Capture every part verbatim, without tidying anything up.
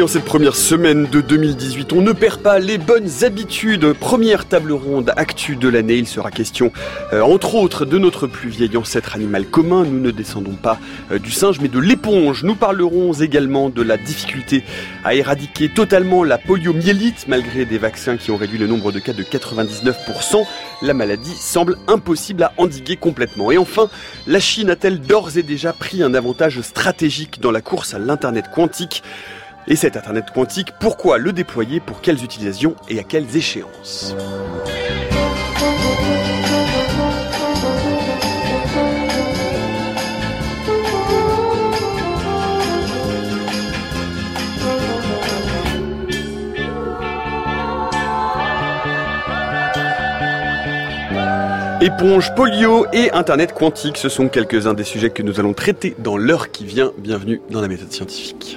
Et en cette première semaine de deux mille dix-huit, on ne perd pas les bonnes habitudes. Première table ronde actu de l'année, il sera question euh, entre autres de notre plus vieil ancêtre animal commun. Nous ne descendons pas euh, du singe mais de l'éponge. Nous parlerons également de la difficulté à éradiquer totalement la poliomyélite. Malgré des vaccins qui ont réduit le nombre de cas de quatre-vingt-dix-neuf pour cent, la maladie semble impossible à endiguer complètement. Et enfin, la Chine a-t-elle d'ores et déjà pris un avantage stratégique dans la course à l'Internet quantique ? Et cet Internet quantique, pourquoi le déployer, pour quelles utilisations et à quelles échéances ? Éponge, polio et Internet quantique, ce sont quelques-uns des sujets que nous allons traiter dans l'heure qui vient. Bienvenue dans la méthode scientifique.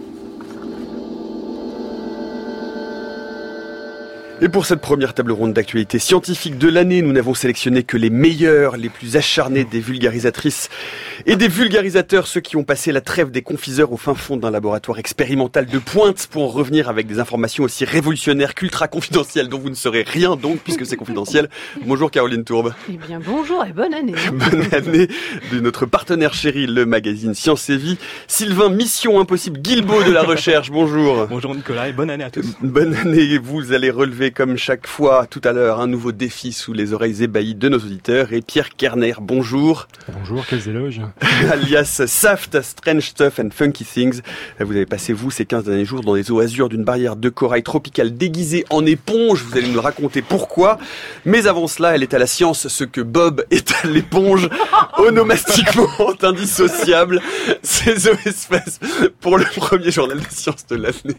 Et pour cette première table ronde d'actualité scientifique de l'année, nous n'avons sélectionné que les meilleurs, les plus acharnés des vulgarisatrices et des vulgarisateurs, ceux qui ont passé la trêve des confiseurs au fin fond d'un laboratoire expérimental de pointe pour en revenir avec des informations aussi révolutionnaires qu'ultra confidentielles dont vous ne saurez rien donc, puisque c'est confidentiel. Bonjour Caroline Tourbe. Eh bien bonjour et bonne année. Bonne année de notre partenaire chéri, le magazine Science et Vie. Sylvain Mission Impossible Guilbeault de la recherche, bonjour. Bonjour Nicolas et bonne année à tous. Bonne année, vous allez relever comme chaque fois, tout à l'heure, un nouveau défi sous les oreilles ébahies de nos auditeurs. Et Pierre Kerner, bonjour. Bonjour, quels éloges. Alias Saft, Strange Stuff and Funky Things. Vous avez passé, vous, ces quinze derniers jours dans les eaux azur d'une barrière de corail tropicale déguisée en éponge. Vous allez nous raconter pourquoi. Mais avant cela, elle est à la science ce que Bob est à l'éponge, onomastiquement indissociable. C'est Zoé Espèce pour le premier journal des sciences de l'année.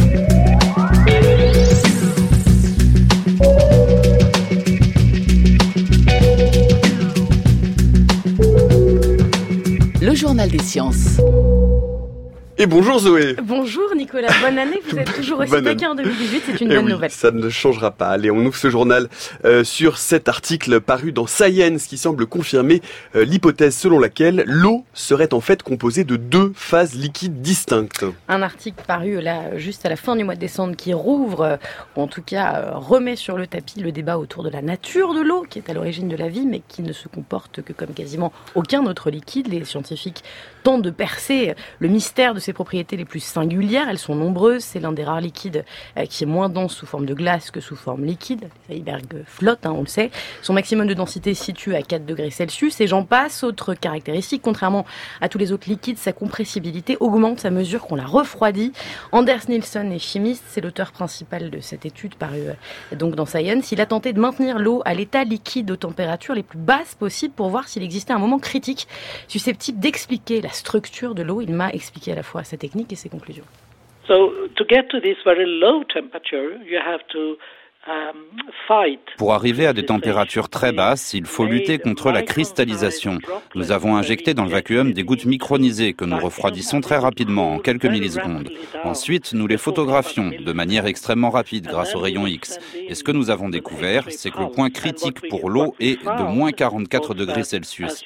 Le journal des sciences. Et bonjour Zoé. Bonjour Nicolas, bonne année, vous êtes toujours aussi taquin en deux mille dix-huit, c'est une Eh bonne oui, nouvelle. Ça ne changera pas. Allez, on ouvre ce journal euh, sur cet article paru dans Science qui semble confirmer euh, l'hypothèse selon laquelle l'eau serait en fait composée de deux phases liquides distinctes. Un article paru là juste à la fin du mois de décembre qui rouvre, euh, ou en tout cas euh, remet sur le tapis le débat autour de la nature de l'eau qui est à l'origine de la vie mais qui ne se comporte que comme quasiment aucun autre liquide. Les scientifiques tentent de percer le mystère de ses propriétés les plus singulières. Elles sont nombreuses. C'est l'un des rares liquides euh, qui est moins dense sous forme de glace que sous forme liquide. Les icebergs flottent, hein, on le sait. Son maximum de densité se situe à quatre degrés Celsius et j'en passe. Autre caractéristique, contrairement à tous les autres liquides, sa compressibilité augmente à mesure qu'on la refroidit. Anders Nilsson est chimiste, c'est l'auteur principal de cette étude parue euh, donc dans Science. Il a tenté de maintenir l'eau à l'état liquide aux températures les plus basses possibles pour voir s'il existait un moment critique susceptible d'expliquer la structure de l'eau. Il m'a expliqué à la fois sa technique et ses conclusions. So to get to this very low temperature, you have to Pour arriver à des températures très basses, il faut lutter contre la cristallisation. Nous avons injecté dans le vacuum des gouttes micronisées que nous refroidissons très rapidement, en quelques millisecondes. Ensuite, nous les photographions de manière extrêmement rapide grâce aux rayons X. Et ce que nous avons découvert, c'est que le point critique pour l'eau est de moins quarante-quatre degrés Celsius.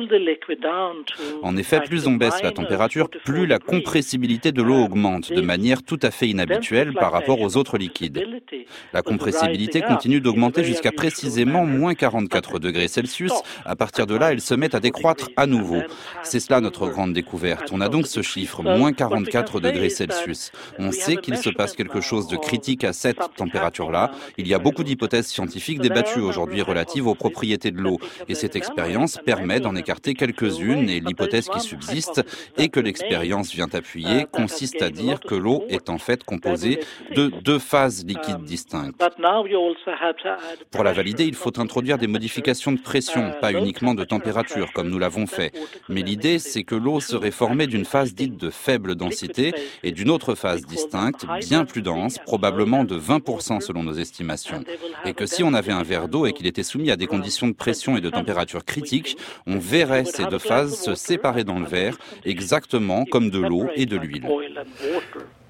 En effet, plus on baisse la température, plus la compressibilité de l'eau augmente, de manière tout à fait inhabituelle par rapport aux autres liquides. La compressibilité continue d'augmenter jusqu'à précisément moins quarante-quatre degrés Celsius. À partir de là, elle se met à décroître à nouveau. C'est cela notre grande découverte. On a donc ce chiffre, moins quarante-quatre degrés Celsius. On sait qu'il se passe quelque chose de critique à cette température-là. Il y a beaucoup d'hypothèses scientifiques débattues aujourd'hui relatives aux propriétés de l'eau. Et cette expérience permet d'en écarter quelques-unes. Et l'hypothèse qui subsiste et que l'expérience vient appuyer consiste à dire que l'eau est en fait composée de deux phases liquides distinctes. Pour la valider, il faut introduire des modifications de pression, pas uniquement de température, comme nous l'avons fait. Mais l'idée, c'est que l'eau serait formée d'une phase dite de faible densité et d'une autre phase distincte, bien plus dense, probablement de vingt pour cent selon nos estimations. Et que si on avait un verre d'eau et qu'il était soumis à des conditions de pression et de température critiques, on verrait ces deux phases se séparer dans le verre, exactement comme de l'eau et de l'huile.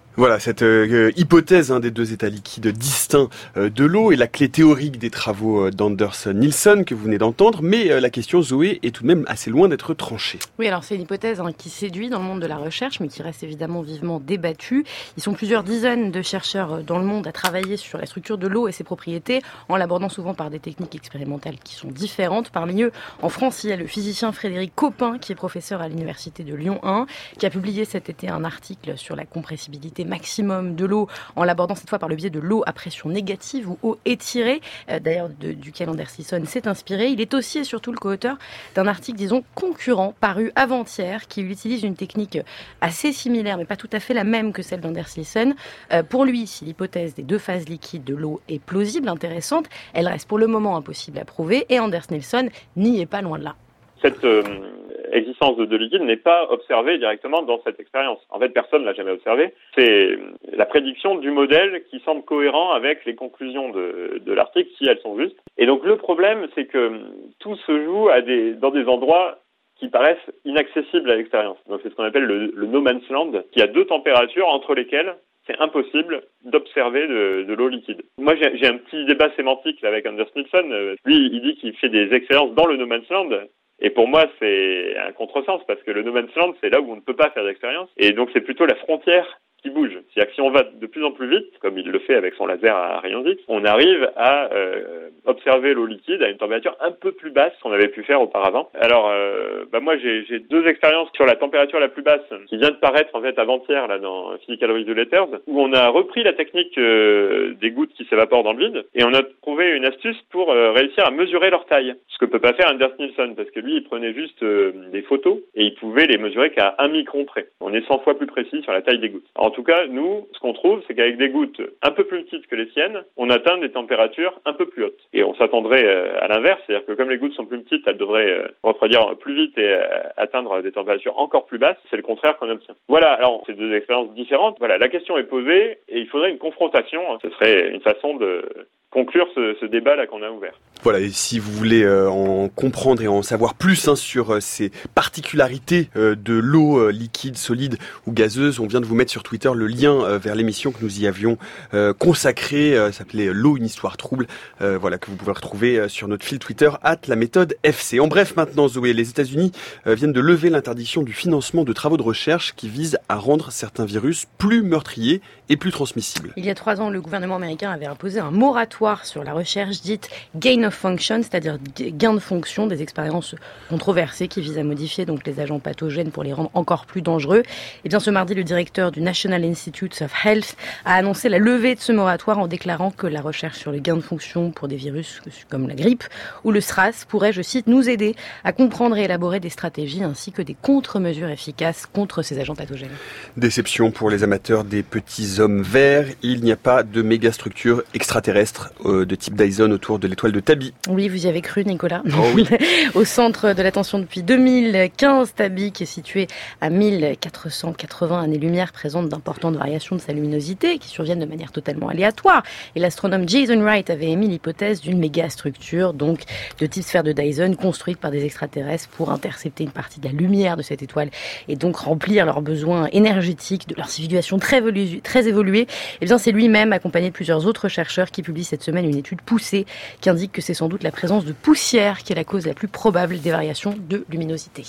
Voilà, cette euh, hypothèse hein, des deux états liquides distincts euh, de l'eau est la clé théorique des travaux euh, d'Anders Nielsen que vous venez d'entendre, mais euh, la question, Zoé, est tout de même assez loin d'être tranchée. Oui, alors c'est une hypothèse hein, qui séduit dans le monde de la recherche, mais qui reste évidemment vivement débattue. Ils sont plusieurs dizaines de chercheurs dans le monde à travailler sur la structure de l'eau et ses propriétés, en l'abordant souvent par des techniques expérimentales qui sont différentes. Parmi eux, en France, il y a le physicien Frédéric Copin, qui est professeur à l'université de Lyon un, qui a publié cet été un article sur la compressibilité maximum de l'eau, en l'abordant cette fois par le biais de l'eau à pression négative ou eau étirée, euh, d'ailleurs de, duquel Anders Nielsen s'est inspiré. Il est aussi et surtout le co-auteur d'un article, disons, concurrent, paru avant-hier, qui utilise une technique assez similaire, mais pas tout à fait la même que celle d'Anders Nielsen. Euh, pour lui, si l'hypothèse des deux phases liquides de l'eau est plausible, intéressante, elle reste pour le moment impossible à prouver, et Anders Nielsen n'y est pas loin de là. Cette euh, existence de deux liquides n'est pas observée directement dans cette expérience. En fait, personne ne l'a jamais observée. C'est la prédiction du modèle qui semble cohérent avec les conclusions de, de l'article, si elles sont justes. Et donc le problème, c'est que tout se joue à des, dans des endroits qui paraissent inaccessibles à l'expérience. Donc c'est ce qu'on appelle le, le no man's land, qui a deux températures entre lesquelles c'est impossible d'observer de, de l'eau liquide. Moi, j'ai, j'ai un petit débat sémantique là, avec Anders Nielsen. Lui, il dit qu'il fait des expériences dans le no man's land. Et pour moi, c'est un contresens, parce que le no man's land, c'est là où on ne peut pas faire d'expérience. Et donc, c'est plutôt la frontière qui bouge. C'est-à-dire que si on va de plus en plus vite, comme il le fait avec son laser à rayons X, on arrive à euh, observer l'eau liquide à une température un peu plus basse qu'on avait pu faire auparavant. Alors, euh, bah moi, j'ai, j'ai deux expériences sur la température la plus basse qui vient de paraître en fait avant-hier là dans Physical Review Letters, où on a repris la technique euh, des gouttes qui s'évaporent dans le vide et on a trouvé une astuce pour euh, réussir à mesurer leur taille. Ce que peut pas faire Anders Nielsen, parce que lui, il prenait juste euh, des photos et il pouvait les mesurer qu'à un micron près. On est cent fois plus précis sur la taille des gouttes. En tout cas, nous, ce qu'on trouve, c'est qu'avec des gouttes un peu plus petites que les siennes, on atteint des températures un peu plus hautes. Et on s'attendrait euh, à l'inverse, c'est-à-dire que comme les gouttes sont plus petites, elles devraient euh, refroidir plus vite et euh, atteindre des températures encore plus basses. C'est le contraire qu'on obtient. Voilà, alors c'est deux expériences différentes. Voilà, la question est posée et il faudrait une confrontation. Ce serait une façon de conclure ce, ce débat-là qu'on a ouvert. Voilà, et si vous voulez euh, en comprendre et en savoir plus hein, sur euh, ces particularités euh, de l'eau euh, liquide, solide ou gazeuse, on vient de vous mettre sur Twitter le lien euh, vers l'émission que nous y avions euh, consacrée, euh, ça s'appelait L'eau, une histoire trouble, euh, voilà, que vous pouvez retrouver euh, sur notre fil Twitter, arobase la méthode F C. En bref, maintenant, Zoé, les États-Unis euh, viennent de lever l'interdiction du financement de travaux de recherche qui visent à rendre certains virus plus meurtriers et plus transmissibles. Il y a trois ans, le gouvernement américain avait imposé un moratoire sur la recherche dite gain of function, c'est-à-dire gain de fonction, des expériences controversées qui visent à modifier donc les agents pathogènes pour les rendre encore plus dangereux. Et bien ce mardi, le directeur du National Institutes of Health a annoncé la levée de ce moratoire en déclarant que la recherche sur le gain de fonction pour des virus comme la grippe ou le SRAS pourrait, je cite, nous aider à comprendre et élaborer des stratégies ainsi que des contre-mesures efficaces contre ces agents pathogènes. Déception pour les amateurs des petits hommes verts. Il n'y a pas de mégastructure extraterrestre euh, de type Dyson autour de l'étoile de Tabi. Oui, vous y avez cru, Nicolas. Oh oui. Au centre de l'attention depuis deux mille quinze, Tabi, qui est situé à mille quatre cent quatre-vingts années-lumière, présente d'importantes variations de sa luminosité qui surviennent de manière totalement aléatoire. Et l'astronome Jason Wright avait émis l'hypothèse d'une mégastructure, donc de type sphère de Dyson, construite par des extraterrestres pour intercepter une partie de la lumière de cette étoile et donc remplir leurs besoins énergétiques de leur civilisation très, évolu- très évoluée. Et bien, c'est lui-même, accompagné de plusieurs autres chercheurs, qui publie cette semaine une étude poussée qui indique que c'est sans doute la présence de poussière qui est la cause la plus probable des variations de luminosité.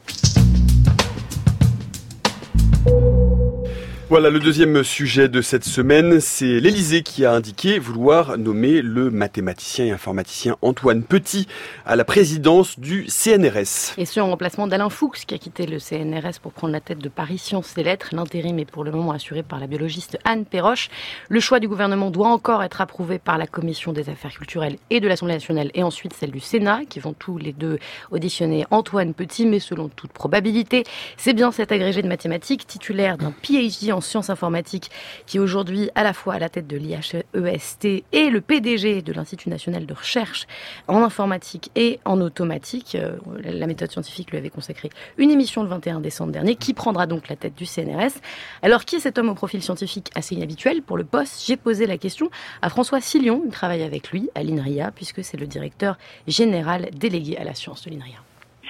Voilà, le deuxième sujet de cette semaine, c'est l'Élysée qui a indiqué vouloir nommer le mathématicien et informaticien Antoine Petit à la présidence du C N R S. Et ce, en remplacement d'Alain Fuchs, qui a quitté le C N R S pour prendre la tête de Paris Sciences et Lettres. L'intérim est pour le moment assuré par la biologiste Anne Perroche. Le choix du gouvernement doit encore être approuvé par la Commission des affaires culturelles et de l'Assemblée nationale et ensuite celle du Sénat, qui vont tous les deux auditionner Antoine Petit, mais selon toute probabilité, c'est bien cet agrégé de mathématiques, titulaire d'un P H D en sciences informatiques, qui est aujourd'hui à la fois à la tête de l'I H E S T et le P D G de l'Institut national de recherche en informatique et en automatique. La méthode scientifique lui avait consacré une émission le vingt et un décembre dernier, qui prendra donc la tête du C N R S. Alors, qui est cet homme au profil scientifique assez inhabituel pour le poste? J'ai posé la question à François Silion, il travaille avec lui à l'INRIA, puisque c'est le directeur général délégué à la science de l'INRIA.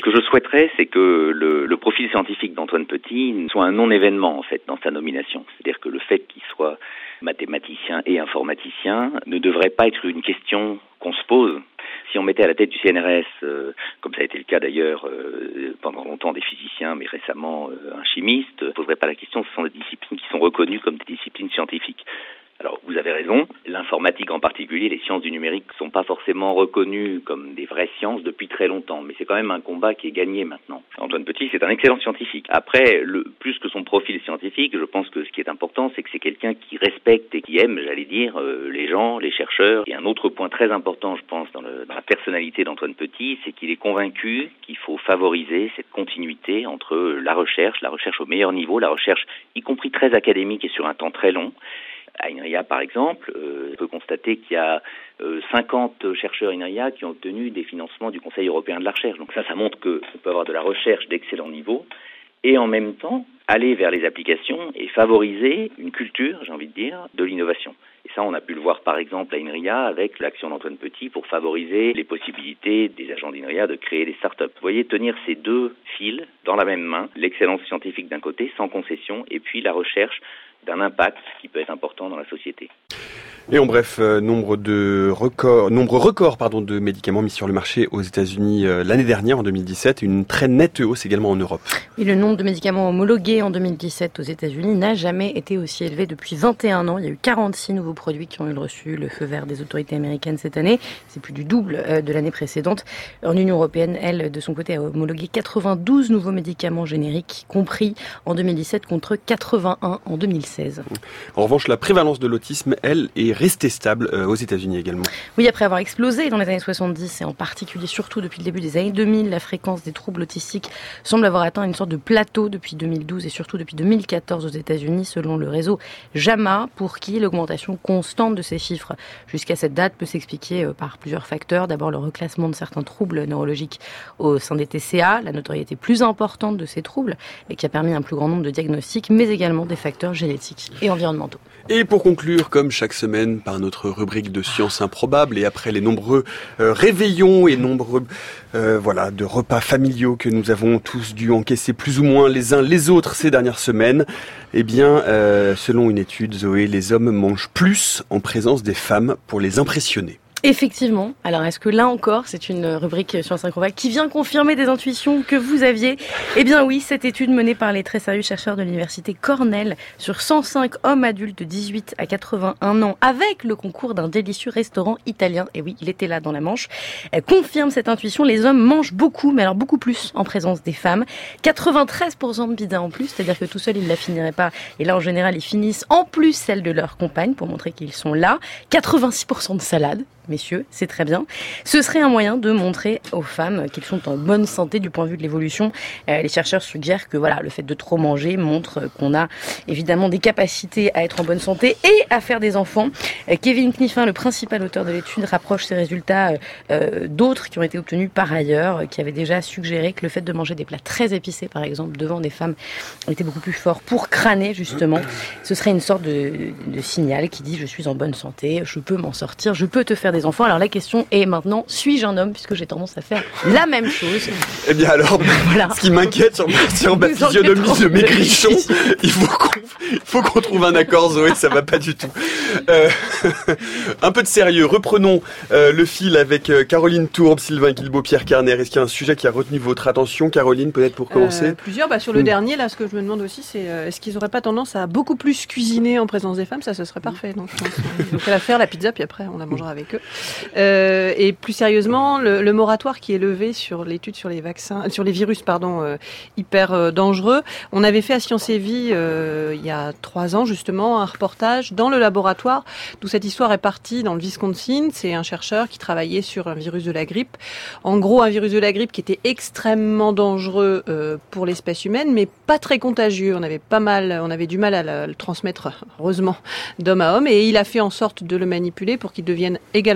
Ce que je souhaiterais, c'est que le, le profil scientifique d'Antoine Petit soit un non-événement, en fait, dans sa nomination. C'est-à-dire que le fait qu'il soit mathématicien et informaticien ne devrait pas être une question qu'on se pose. Si on mettait à la tête du C N R S, euh, comme ça a été le cas d'ailleurs euh, pendant longtemps des physiciens, mais récemment euh, un chimiste, ne poserait pas la question, ce sont des disciplines qui sont reconnues comme des disciplines scientifiques. Alors, vous avez raison, l'informatique en particulier, les sciences du numérique ne sont pas forcément reconnues comme des vraies sciences depuis très longtemps, mais c'est quand même un combat qui est gagné maintenant. Antoine Petit, c'est un excellent scientifique. Après, le, plus que son profil scientifique, je pense que ce qui est important, c'est que c'est quelqu'un qui respecte et qui aime, j'allais dire, euh, les gens, les chercheurs. Et un autre point très important, je pense, dans, le, dans la personnalité d'Antoine Petit, c'est qu'il est convaincu qu'il faut favoriser cette continuité entre la recherche, la recherche au meilleur niveau, la recherche y compris très académique et sur un temps très long. À INRIA, par exemple, euh, on peut constater qu'il y a euh, cinquante chercheurs INRIA qui ont obtenu des financements du Conseil européen de la recherche. Donc ça, ça montre qu'on peut avoir de la recherche d'excellent niveau et en même temps aller vers les applications et favoriser une culture, j'ai envie de dire, de l'innovation. Et ça, on a pu le voir par exemple à INRIA avec l'action d'Antoine Petit pour favoriser les possibilités des agents d'INRIA de créer des start-up. Vous voyez, tenir ces deux fils dans la même main, l'excellence scientifique d'un côté, sans concession, et puis la recherche d'un impact qui peut être important dans la société. Et en bref, euh, nombre de records, nombre record pardon de médicaments mis sur le marché aux États-Unis euh, l'année dernière en deux mille dix-sept, une très nette hausse également en Europe. Et le nombre de médicaments homologués en deux mille dix-sept aux États-Unis n'a jamais été aussi élevé depuis vingt et un ans. Il y a eu quarante-six nouveaux produits qui ont eu reçu le feu vert des autorités américaines cette année. C'est plus du double euh, de l'année précédente. En Union européenne, elle, de son côté, a homologué quatre-vingt-douze nouveaux médicaments génériques, compris en deux mille dix-sept contre quatre-vingt-un en deux mille seize. En revanche, la prévalence de l'autisme, elle, est restée stable euh, aux États-Unis également. Oui, après avoir explosé dans les années soixante-dix et en particulier surtout depuis le début des années deux mille, la fréquence des troubles autistiques semble avoir atteint une sorte de plateau depuis deux mille douze et surtout depuis deux mille quatorze aux États-Unis, selon le réseau JAMA, pour qui l'augmentation constante de ces chiffres jusqu'à cette date peut s'expliquer par plusieurs facteurs. D'abord, le reclassement de certains troubles neurologiques au sein des T C A, la notoriété plus importante de ces troubles et qui a permis un plus grand nombre de diagnostics, mais également des facteurs génétiques et environnementaux. Et pour conclure, comme chaque semaine, par notre rubrique de sciences improbables et après les nombreux euh, réveillons et nombreux euh, voilà de repas familiaux que nous avons tous dû encaisser plus ou moins les uns les autres ces dernières semaines, eh bien, euh, selon une étude, Zoé, les hommes mangent plus en présence des femmes pour les impressionner. Effectivement. Alors, est-ce que là encore, c'est une rubrique Sciences Improbables qui vient confirmer des intuitions que vous aviez ? Eh bien oui, cette étude menée par les très sérieux chercheurs de l'université Cornell sur cent cinq hommes adultes de dix-huit à quatre-vingt-un ans avec le concours d'un délicieux restaurant italien, et oui, il était là dans la Manche, elle confirme cette intuition. Les hommes mangent beaucoup, mais alors beaucoup plus en présence des femmes. quatre-vingt-treize pour cent de pizza en plus, c'est-à-dire que tout seul, ils ne la finiraient pas. Et là, en général, ils finissent en plus celle de leur compagne pour montrer qu'ils sont là. quatre-vingt-six pour cent de salade. Messieurs, c'est très bien. Ce serait un moyen de montrer aux femmes qu'elles sont en bonne santé du point de vue de l'évolution. Euh, les chercheurs suggèrent que voilà, le fait de trop manger montre qu'on a évidemment des capacités à être en bonne santé et à faire des enfants. Euh, Kevin Kniffin, le principal auteur de l'étude, rapproche ces résultats euh, d'autres qui ont été obtenus par ailleurs, euh, qui avaient déjà suggéré que le fait de manger des plats très épicés, par exemple, devant des femmes, était beaucoup plus fort pour crâner, justement. Ce serait une sorte de, de signal qui dit « je suis en bonne santé, je peux m'en sortir, je peux te faire des enfants ». Alors la question est maintenant, suis-je un homme, puisque j'ai tendance à faire la même chose. Eh bien alors, voilà. Ce qui m'inquiète sur, sur ma physionomie de maigrichon, il faut qu'on, il faut qu'on trouve un accord, Zoé, ça va pas du tout. Euh, un peu de sérieux, reprenons euh, le fil avec euh, Caroline Tourbe, Sylvain Guilbault, Pierre Carner. Est-ce qu'il y a un sujet qui a retenu votre attention, Caroline, peut-être pour commencer ? euh, Plusieurs, bah, sur le mmh. dernier, là, ce que je me demande aussi, c'est euh, est-ce qu'ils n'auraient pas tendance à beaucoup plus cuisiner en présence des femmes ? Ça, ce serait parfait, donc je pense. Donc elle va faire la pizza, puis après, on la mangera avec eux. Euh, et plus sérieusement, le, le moratoire qui est levé sur l'étude sur les vaccins, sur les virus, pardon, euh, hyper euh, dangereux. On avait fait à Science et Vie euh, il y a trois ans justement un reportage dans le laboratoire d'où cette histoire est partie dans le Wisconsin. C'est un chercheur qui travaillait sur un virus de la grippe. En gros, un virus de la grippe qui était extrêmement dangereux euh, pour l'espèce humaine, mais pas très contagieux. On avait pas mal, on avait du mal à le, le transmettre, heureusement, d'homme à homme. Et il a fait en sorte de le manipuler pour qu'il devienne également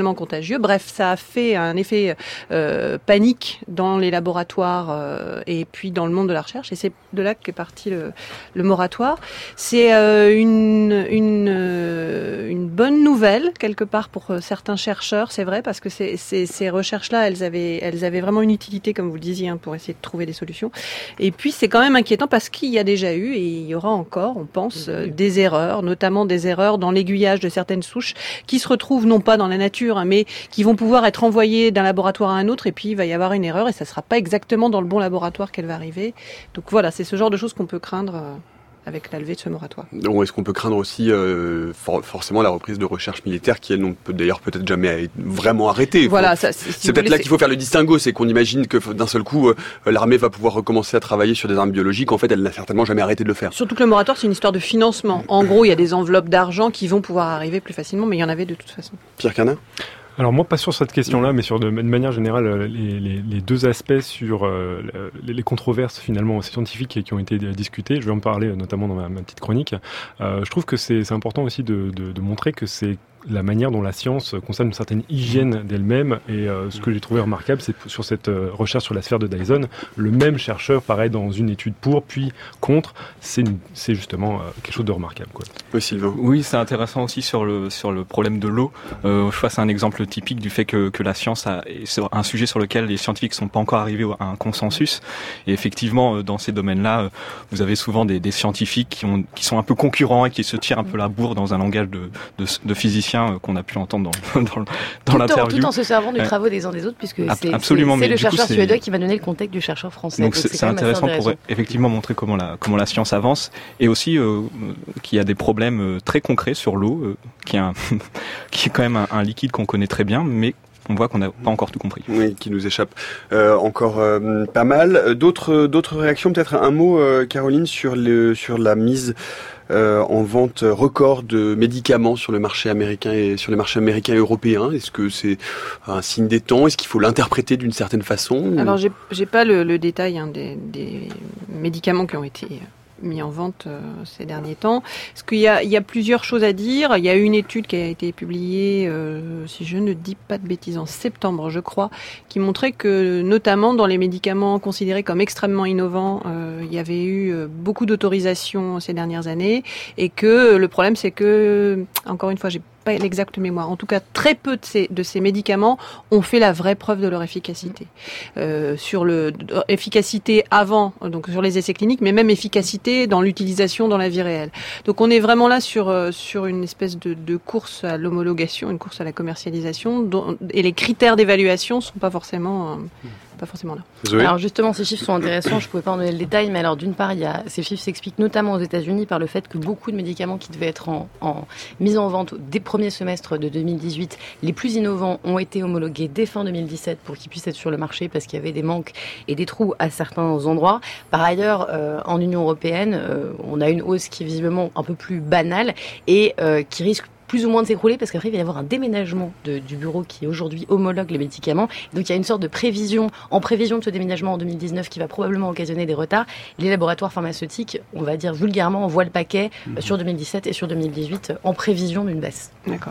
extrêmement contagieux. Bref, ça a fait un effet euh, panique dans les laboratoires euh, et puis dans le monde de la recherche. Et c'est de là qu'est parti le, le moratoire. C'est euh, une, une, euh, une bonne nouvelle, quelque part, pour euh, certains chercheurs, c'est vrai, parce que c'est, c'est, ces recherches-là, elles avaient, elles avaient vraiment une utilité, comme vous le disiez, hein, pour essayer de trouver des solutions. Et puis, c'est quand même inquiétant parce qu'il y a déjà eu, et il y aura encore, on pense, euh, des erreurs, notamment des erreurs dans l'aiguillage de certaines souches qui se retrouvent non pas dans la nature, hein, mais qui vont pouvoir être envoyées d'un laboratoire à un autre, et puis il va y avoir une erreur, et ça ne sera pas exactement dans le bon laboratoire qu'elle va arriver. Donc voilà, c'est ce genre de choses qu'on peut craindre euh, avec la levée de ce moratoire. Donc, est-ce qu'on peut craindre aussi euh, for- forcément la reprise de recherche militaire qui, elle, n'ont peut d'ailleurs peut-être jamais être vraiment arrêtée. Voilà, faut, ça, si c'est peut-être voulez, là c'est... qu'il faut faire le distinguo, c'est qu'on imagine que d'un seul coup, euh, l'armée va pouvoir recommencer à travailler sur des armes biologiques. En fait, elle n'a certainement jamais arrêté de le faire. Surtout que le moratoire, c'est une histoire de financement. En gros, il y a des enveloppes d'argent qui vont pouvoir arriver plus facilement, mais il y en avait de toute façon. Pierre Carnin ? Alors moi, pas sur cette question-là, mais sur de, de manière générale, les, les, les deux aspects sur euh, les, les controverses finalement scientifiques qui ont été discutées, je vais en parler notamment dans ma, ma petite chronique. Euh, je trouve que c'est, c'est important aussi de, de, de montrer que c'est la manière dont la science conserve une certaine hygiène d'elle-même. Et euh, ce que j'ai trouvé remarquable, c'est sur cette euh, recherche sur la sphère de Dyson, le même chercheur paraît dans une étude pour, puis contre. C'est, une, c'est justement euh, quelque chose de remarquable, quoi. Oui, Sylvain. Oui, c'est intéressant aussi sur le sur le problème de l'eau. Euh, je passe un exemple typique du fait que que la science a, c'est un sujet sur lequel les scientifiques sont pas encore arrivés à un consensus. Et effectivement, dans ces domaines-là, vous avez souvent des, des scientifiques qui ont qui sont un peu concurrents et qui se tirent un peu la bourre dans un langage de de, de physiciens qu'on a pu entendre dans, dans, dans tout l'interview. En, tout en se servant des ouais. travaux des uns des autres, puisque c'est, Absolument, c'est, c'est mais le chercheur coup, suédois qui m'a donné le contact du chercheur français. Donc, donc c'est, c'est, c'est intéressant, intéressant pour effectivement montrer comment la, comment la science avance, et aussi euh, qu'il y a des problèmes euh, très concrets sur l'eau, euh, qui, est un qui est quand même un, un liquide qu'on connaît très bien, mais on voit qu'on n'a pas encore tout compris. Oui, qui nous échappe euh, encore euh, pas mal. D'autres, d'autres réactions, peut-être un mot, euh, Caroline, sur, le, sur la mise euh, en vente record de médicaments sur le marché américain et sur les marchés américains et européens. Est-ce que c'est un signe des temps ? Est-ce qu'il faut l'interpréter d'une certaine façon ? Alors, j'ai, j'ai pas le, le détail hein, des, des médicaments qui ont été mis en vente euh, ces derniers temps. Parce qu'il y a, il y a plusieurs choses à dire. Il y a une étude qui a été publiée, euh, si je ne dis pas de bêtises, en septembre, je crois, qui montrait que, notamment dans les médicaments considérés comme extrêmement innovants, euh, il y avait eu euh, beaucoup d'autorisations ces dernières années, et que le problème, c'est que, encore une fois, j'ai pas l'exacte mémoire. En tout cas, très peu de ces, de ces médicaments ont fait la vraie preuve de leur efficacité. Euh, sur le euh, efficacité avant, donc sur les essais cliniques, mais même efficacité dans l'utilisation dans la vie réelle. Donc on est vraiment là sur euh, sur une espèce de, de course à l'homologation, une course à la commercialisation, dont, et les critères d'évaluation sont pas forcément euh, pas forcément là. Zoé ? Alors justement, ces chiffres sont intéressants. Je pouvais pas en donner le détail, mais alors d'une part, il y a ces chiffres s'expliquent notamment aux États-Unis par le fait que beaucoup de médicaments qui devaient être en, en mis en vente dès le premier semestre de deux mille dix-huit, les plus innovants ont été homologués dès fin deux mille dix-sept pour qu'ils puissent être sur le marché parce qu'il y avait des manques et des trous à certains endroits. Par ailleurs, euh, en Union européenne, euh, on a une hausse qui est visiblement un peu plus banale et euh, qui risque plus ou moins de s'écrouler parce qu'après il va y avoir un déménagement de, du bureau qui aujourd'hui homologue les médicaments. Donc il y a une sorte de prévision, en prévision de ce déménagement en deux mille dix-neuf qui va probablement occasionner des retards. Les laboratoires pharmaceutiques, on va dire vulgairement, on voit le paquet mmh. sur deux mille dix-sept et sur deux mille dix-huit en prévision d'une baisse. D'accord.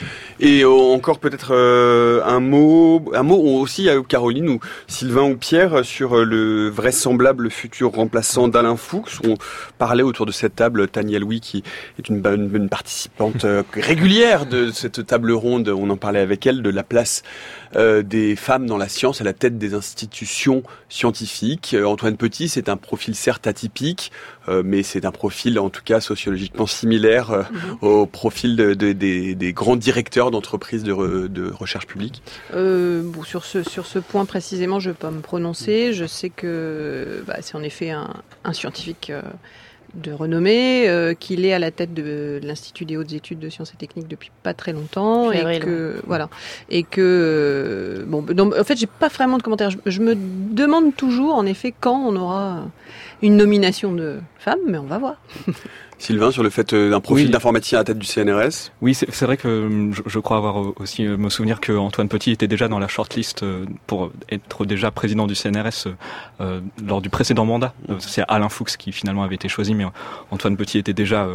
Et encore peut-être euh, un mot, un mot aussi à Caroline ou Sylvain ou Pierre sur le vraisemblable futur remplaçant d'Alain Fuchs. On parlait autour de cette table, Tania Louis qui est une, une, une participante régulière de cette table ronde. On en parlait avec elle de la place euh, des femmes dans la science à la tête des institutions scientifiques. Antoine Petit, c'est un profil certes atypique, euh, mais c'est un profil en tout cas sociologiquement similaire euh, mmh. au profil de, de, des, des grands directeur d'entreprises de, re, de recherche publique euh, bon, sur, ce, sur ce point précisément, je ne vais pas me prononcer. Je sais que bah, c'est en effet un, un scientifique euh, de renommée, euh, qu'il est à la tête de, de l'Institut des hautes études de sciences et techniques depuis pas très longtemps. Et vrai, que, ouais. voilà, et que euh, bon, donc, en fait, j'ai pas vraiment de commentaires. Je, je me demande toujours, en effet, quand on aura une nomination de femme, mais on va voir. Sylvain, sur le fait d'un profil oui. d'informaticien à la tête du C N R S. Oui, c'est, c'est vrai que je, je crois avoir aussi me souvenir que Antoine Petit était déjà dans la shortlist pour être déjà président du C N R S euh, lors du précédent mandat. C'est Alain Fuchs qui finalement avait été choisi, mais Antoine Petit était déjà euh,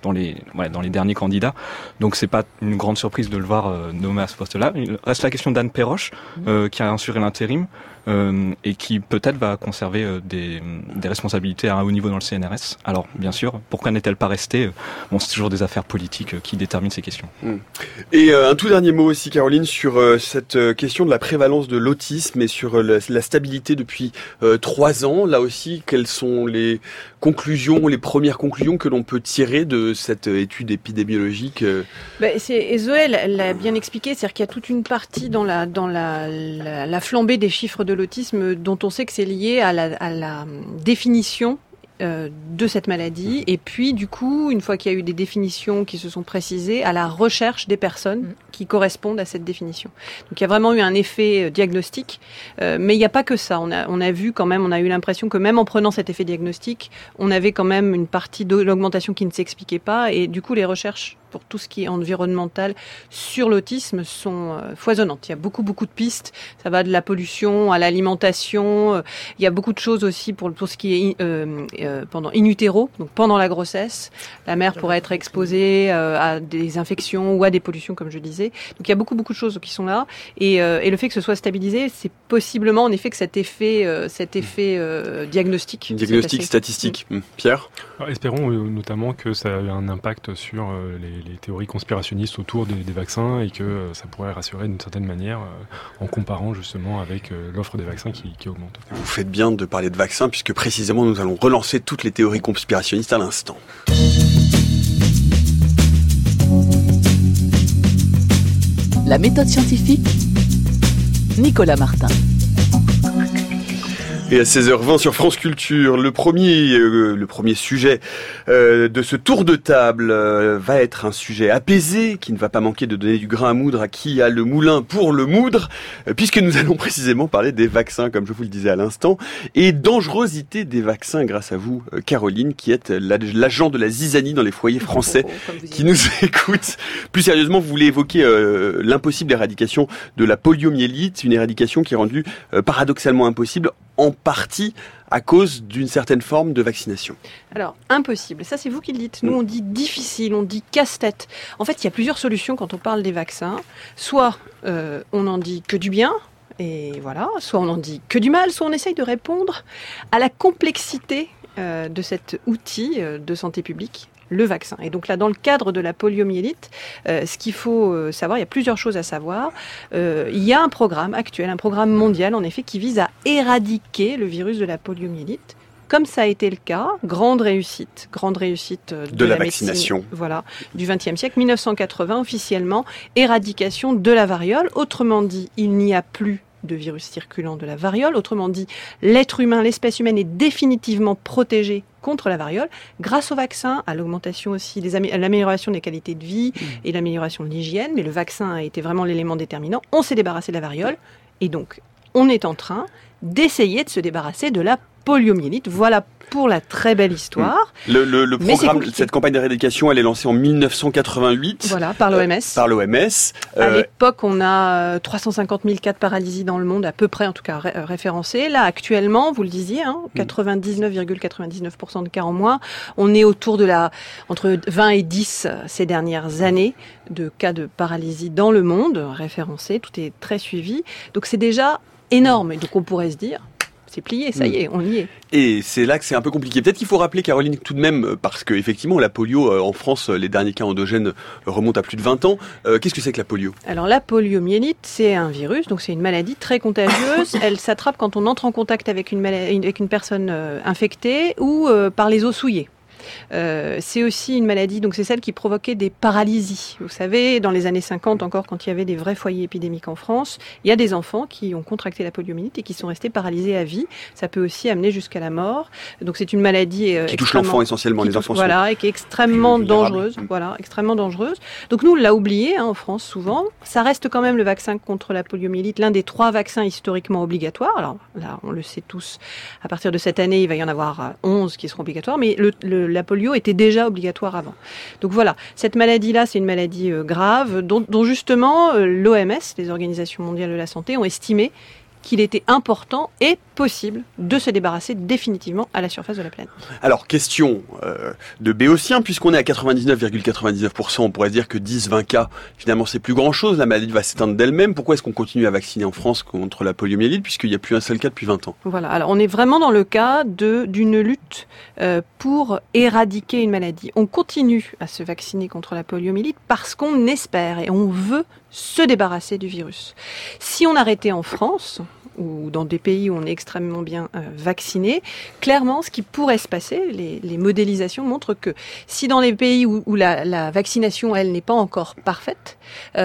dans les voilà, dans les derniers candidats. Donc c'est pas une grande surprise de le voir euh, nommé à ce poste-là. Il reste la question d'Anne Perroche, euh, qui a assuré l'intérim. Euh, et qui peut-être va conserver euh, des, des responsabilités à un haut niveau dans le C N R S. Alors, bien sûr, pourquoi n'est-elle pas restée ? Bon, c'est toujours des affaires politiques euh, qui déterminent ces questions. Mmh. Et euh, un tout dernier mot aussi, Caroline, sur euh, cette euh, question de la prévalence de l'autisme et sur euh, la, la stabilité depuis euh, trois ans. Là aussi, quelles sont les conclusions, les premières conclusions que l'on peut tirer de cette euh, étude épidémiologique euh... ben, c'est, et Zoé l'a bien expliqué, c'est-à-dire qu'il y a toute une partie dans la, dans la, la, la flambée des chiffres de l'autisme dont on sait que c'est lié à la, à la définition euh, de cette maladie et puis du coup, une fois qu'il y a eu des définitions qui se sont précisées, à la recherche des personnes qui correspondent à cette définition. Donc il y a vraiment eu un effet euh, diagnostic, euh, mais il n'y a pas que ça. On a, on a vu quand même, on a eu l'impression que même en prenant cet effet diagnostic, on avait quand même une partie de l'augmentation qui ne s'expliquait pas et du coup les recherches pour tout ce qui est environnemental sur l'autisme sont euh, foisonnantes. Il y a beaucoup, beaucoup de pistes. Ça va de la pollution à l'alimentation. Euh, il y a beaucoup de choses aussi pour, pour ce qui est euh, euh, pendant in utero, donc pendant la grossesse. La mère pourrait être exposée euh, à des infections ou à des pollutions, comme je disais. Donc il y a beaucoup, beaucoup de choses qui sont là. Et, euh, et le fait que ce soit stabilisé, c'est possiblement en effet que cet effet, euh, cet effet euh, diagnostic. Diagnostic statistique. Mmh. Pierre ? Alors, espérons euh, notamment que ça a eu un impact sur euh, les les théories conspirationnistes autour des, des vaccins et que euh, ça pourrait rassurer d'une certaine manière euh, en comparant justement avec euh, l'offre des vaccins qui, qui augmente. Vous faites bien de parler de vaccins puisque précisément nous allons relancer toutes les théories conspirationnistes à l'instant. La méthode scientifique, Nicolas Martin. Et à seize heures vingt sur France Culture, le premier, euh, le premier sujet euh, de ce tour de table euh, va être un sujet apaisé, qui ne va pas manquer de donner du grain à moudre à qui a le moulin pour le moudre, euh, puisque nous allons précisément parler des vaccins, comme je vous le disais à l'instant, et dangerosité des vaccins grâce à vous, euh, Caroline, qui êtes l'agent de la zizanie dans les foyers français, oh, oh, oh, qui nous écoute. Plus sérieusement, vous voulez évoquer euh, l'impossible éradication de la poliomyélite, une éradication qui est rendue euh, paradoxalement impossible en partie à cause d'une certaine forme de vaccination. Alors, impossible. Ça, c'est vous qui le dites. Nous, on dit difficile, on dit casse-tête. En fait, il y a plusieurs solutions quand on parle des vaccins. Soit euh, on n'en dit que du bien, et voilà. Soit on n'en dit que du mal, soit on essaye de répondre à la complexité euh, de cet outil euh, de santé publique, le vaccin. Et donc là, dans le cadre de la poliomyélite, euh, ce qu'il faut euh, savoir, il y a plusieurs choses à savoir. Euh, il y a un programme actuel, un programme mondial, en effet, qui vise à éradiquer le virus de la poliomyélite. Comme ça a été le cas, grande réussite, grande réussite de, de la, la vaccination, médecine, voilà, du vingtième siècle, mille neuf cent quatre-vingts, officiellement, éradication de la variole. Autrement dit, il n'y a plus de virus circulant de la variole. Autrement dit, l'être humain, l'espèce humaine est définitivement protégée contre la variole grâce au vaccin, à l'augmentation aussi, des amé- à l'amélioration des qualités de vie et l'amélioration de l'hygiène. Mais le vaccin a été vraiment l'élément déterminant. On s'est débarrassé de la variole et donc on est en train d'essayer de se débarrasser de la poliomyélite. Voilà pour la très belle histoire. Le, le, le programme, cette campagne d'éradication, elle est lancée en mille neuf cent quatre-vingt-huit. Voilà, par l'O M S. Euh, par l'O M S. Euh, à l'époque, on a trois cent cinquante mille cas de paralysie dans le monde, à peu près en tout cas ré- référencés. Là, actuellement, vous le disiez, hein, quatre-vingt-dix-neuf virgule quatre-vingt-dix-neuf pour cent de cas en moins. On est autour de la entre vingt et dix ces dernières années de cas de paralysie dans le monde référencés. Tout est très suivi. Donc c'est déjà énorme. Et donc on pourrait se dire, c'est plié, ça y est, on y est. Et c'est là que c'est un peu compliqué. Peut-être qu'il faut rappeler, Caroline, tout de même, parce que effectivement, la polio euh, en France, les derniers cas endogènes remontent à plus de vingt ans. Euh, qu'est-ce que c'est que la polio ? Alors la poliomyélite, c'est un virus, donc c'est une maladie très contagieuse. Elle s'attrape quand on entre en contact avec une, maladie, avec une personne euh, infectée ou euh, par les os souillés. Euh, c'est aussi une maladie, donc c'est celle qui provoquait des paralysies. Vous savez, dans les années cinquante encore, quand il y avait des vrais foyers épidémiques en France, il y a des enfants qui ont contracté la poliomyélite et qui sont restés paralysés à vie. Ça peut aussi amener jusqu'à la mort. Donc c'est une maladie euh, qui touche l'enfant essentiellement, les enfants. Voilà, et qui est extrêmement dangereuse. Voilà, extrêmement dangereuse. Donc nous, on l'a oublié hein, en France souvent. Ça reste quand même le vaccin contre la poliomyélite, l'un des trois vaccins historiquement obligatoires. Alors là, on le sait tous. À partir de cette année, il va y en avoir onze qui seront obligatoires, mais le, le la polio était déjà obligatoire avant. Donc voilà, cette maladie-là, c'est une maladie euh, grave, dont, dont justement euh, l'O M S, les Organisations mondiales de la santé, ont estimé qu'il était important et possible de se débarrasser définitivement à la surface de la planète. Alors, question euh, de Béotien, puisqu'on est à quatre-vingt-dix-neuf virgule quatre-vingt-dix-neuf pour cent, on pourrait dire que dix vingt cas, finalement, c'est plus grand-chose, la maladie va s'éteindre d'elle-même. Pourquoi est-ce qu'on continue à vacciner en France contre la poliomyélite, puisqu'il n'y a plus un seul cas depuis vingt ans? Voilà, alors on est vraiment dans le cas de, d'une lutte euh, pour éradiquer une maladie. On continue à se vacciner contre la poliomyélite parce qu'on espère et on veut se débarrasser du virus. Si on arrêtait en France, ou dans des pays où on est extrêmement bien euh, vacciné, clairement, ce qui pourrait se passer, les, les modélisations montrent que si dans les pays où, où la, la vaccination, elle, n'est pas encore parfaite,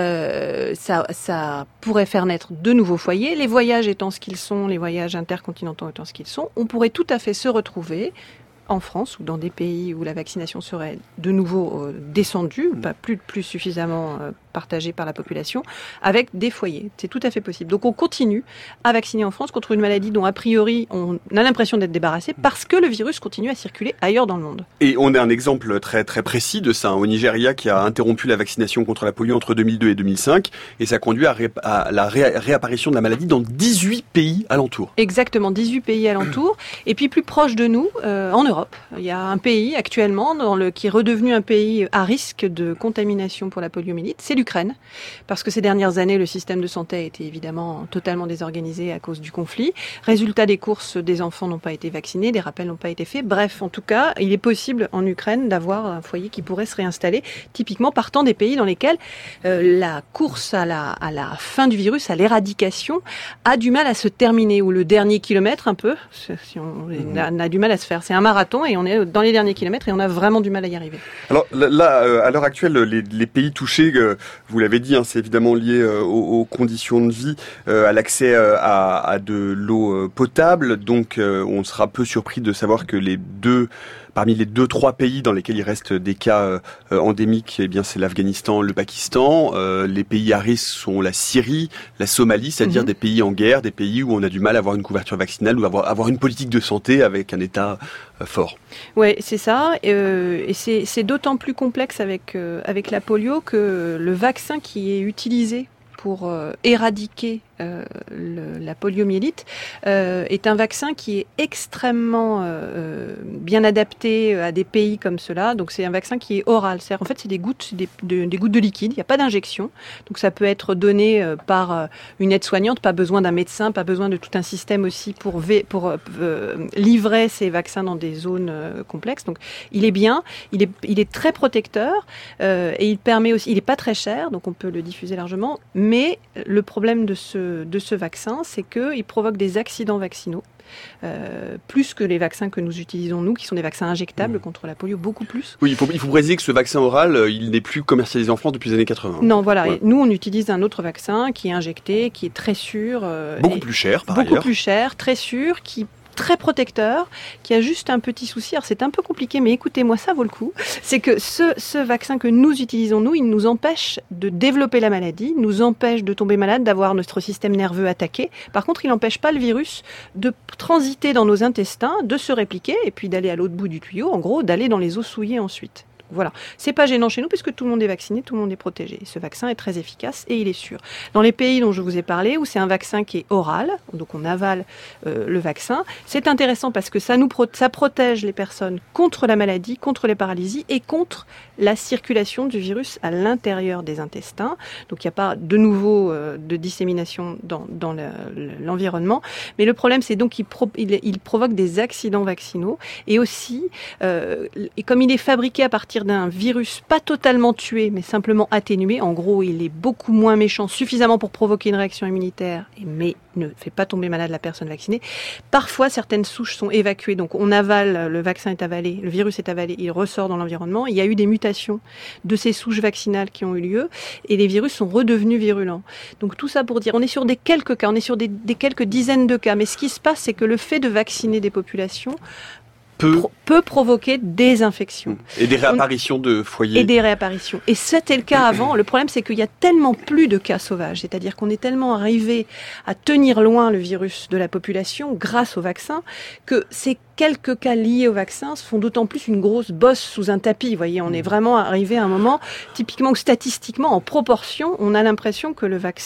euh, ça, ça pourrait faire naître de nouveaux foyers. Les voyages étant ce qu'ils sont, les voyages intercontinentaux étant ce qu'ils sont, on pourrait tout à fait se retrouver en France ou dans des pays où la vaccination serait de nouveau euh, descendue, pas plus, plus suffisamment euh, partagée par la population, avec des foyers. C'est tout à fait possible. Donc on continue à vacciner en France contre une maladie dont a priori on a l'impression d'être débarrassé parce que le virus continue à circuler ailleurs dans le monde. Et on a un exemple très très précis de ça, hein, au Nigeria qui a interrompu la vaccination contre la polio entre deux mille deux et deux mille cinq et ça a conduit à, ré- à la ré- réapparition de la maladie dans dix-huit pays alentours. Exactement, dix-huit pays alentours. Et puis plus proche de nous, euh, en Europe, il y a un pays actuellement dans le, qui est redevenu un pays à risque de contamination pour la poliomyélite, c'est l'Ukraine. Parce que ces dernières années, le système de santé a été évidemment totalement désorganisé à cause du conflit. Résultat, des courses des enfants n'ont pas été vaccinés, des rappels n'ont pas été faits. Bref, en tout cas, il est possible en Ukraine d'avoir un foyer qui pourrait se réinstaller, typiquement partant des pays dans lesquels euh, la course à la, à la fin du virus, à l'éradication, a du mal à se terminer, ou le dernier kilomètre un peu, si on, on, a, on a du mal à se faire. C'est un marathon et on est dans les derniers kilomètres et on a vraiment du mal à y arriver. Alors là, euh, à l'heure actuelle, les, les pays touchés, euh, vous l'avez dit, hein, c'est évidemment lié euh, aux, aux conditions de vie, euh, à l'accès euh, à, à de l'eau euh, potable. Donc euh, on sera peu surpris de savoir que les deux, parmi les deux, trois pays dans lesquels il reste des cas euh, endémiques, eh bien c'est l'Afghanistan, le Pakistan. Euh, les pays à risque sont la Syrie, la Somalie, c'est-à-dire mmh. des pays en guerre, des pays où on a du mal à avoir une couverture vaccinale ou avoir, avoir une politique de santé avec un État euh, fort. Oui, c'est ça. Euh, et c'est, c'est d'autant plus complexe avec, euh, avec la polio que le vaccin qui est utilisé pour euh, éradiquer euh, le, la poliomyélite euh, est un vaccin qui est extrêmement euh, bien adapté à des pays comme cela. Donc c'est un vaccin qui est oral. C'est-à-dire, en fait, c'est des gouttes, des, de, des gouttes de liquide. Il n'y a pas d'injection. Donc ça peut être donné euh, par euh, une aide-soignante. Pas besoin d'un médecin, pas besoin de tout un système aussi pour, v- pour euh, livrer ces vaccins dans des zones euh, complexes. Donc il est bien, il est, il est très protecteur euh, et il permet aussi. Il n'est pas très cher, donc on peut le diffuser largement. Mais le problème de ce de ce vaccin, c'est qu'il provoque des accidents vaccinaux, euh, plus que les vaccins que nous utilisons nous, qui sont des vaccins injectables mmh. contre la polio, beaucoup plus. Oui, il faut, il faut préciser que ce vaccin oral, il n'est plus commercialisé en France depuis les années quatre-vingts. Non, voilà. Ouais. Et nous, on utilise un autre vaccin qui est injecté, qui est très sûr. Euh, beaucoup plus cher, par beaucoup ailleurs. Beaucoup plus cher, très sûr, qui très protecteur, qui a juste un petit souci. Alors c'est un peu compliqué, mais écoutez-moi, ça vaut le coup. C'est que ce, ce vaccin que nous utilisons, nous, il nous empêche de développer la maladie, nous empêche de tomber malade, d'avoir notre système nerveux attaqué. Par contre, il n'empêche pas le virus de transiter dans nos intestins, de se répliquer, et puis d'aller à l'autre bout du tuyau, en gros, d'aller dans les os souillés ensuite. Voilà, c'est pas gênant chez nous puisque tout le monde est vacciné, tout le monde est protégé. Ce vaccin est très efficace et il est sûr. Dans les pays dont je vous ai parlé, où c'est un vaccin qui est oral, donc on avale euh, le vaccin, c'est intéressant parce que ça nous pro- ça protège les personnes contre la maladie, contre les paralysies et contre la circulation du virus à l'intérieur des intestins. Donc il n'y a pas de nouveau euh, de dissémination dans, dans le, l'environnement. Mais le problème, c'est donc qu'il pro- il, il provoque des accidents vaccinaux et aussi, euh, et comme il est fabriqué à partir d'un virus pas totalement tué, mais simplement atténué. En gros, il est beaucoup moins méchant, suffisamment pour provoquer une réaction immunitaire, mais ne fait pas tomber malade la personne vaccinée. Parfois, certaines souches sont évacuées. Donc, on avale, le vaccin est avalé, le virus est avalé, il ressort dans l'environnement. Il y a eu des mutations de ces souches vaccinales qui ont eu lieu et les virus sont redevenus virulents. Donc, tout ça pour dire, on est sur des quelques cas, on est sur des, des quelques dizaines de cas. Mais ce qui se passe, c'est que le fait de vacciner des populations Peut... Pro- peut provoquer des infections. Et des réapparitions On... de foyers. Et des réapparitions. Et c'était le cas avant. Le problème, c'est qu'il y a tellement plus de cas sauvages. C'est-à-dire qu'on est tellement arrivé à tenir loin le virus de la population grâce au vaccin que ces quelques cas liés au vaccin se font d'autant plus une grosse bosse sous un tapis. Vous voyez, on est vraiment arrivé à un moment, typiquement, statistiquement, en proportion, on a l'impression que le vaccin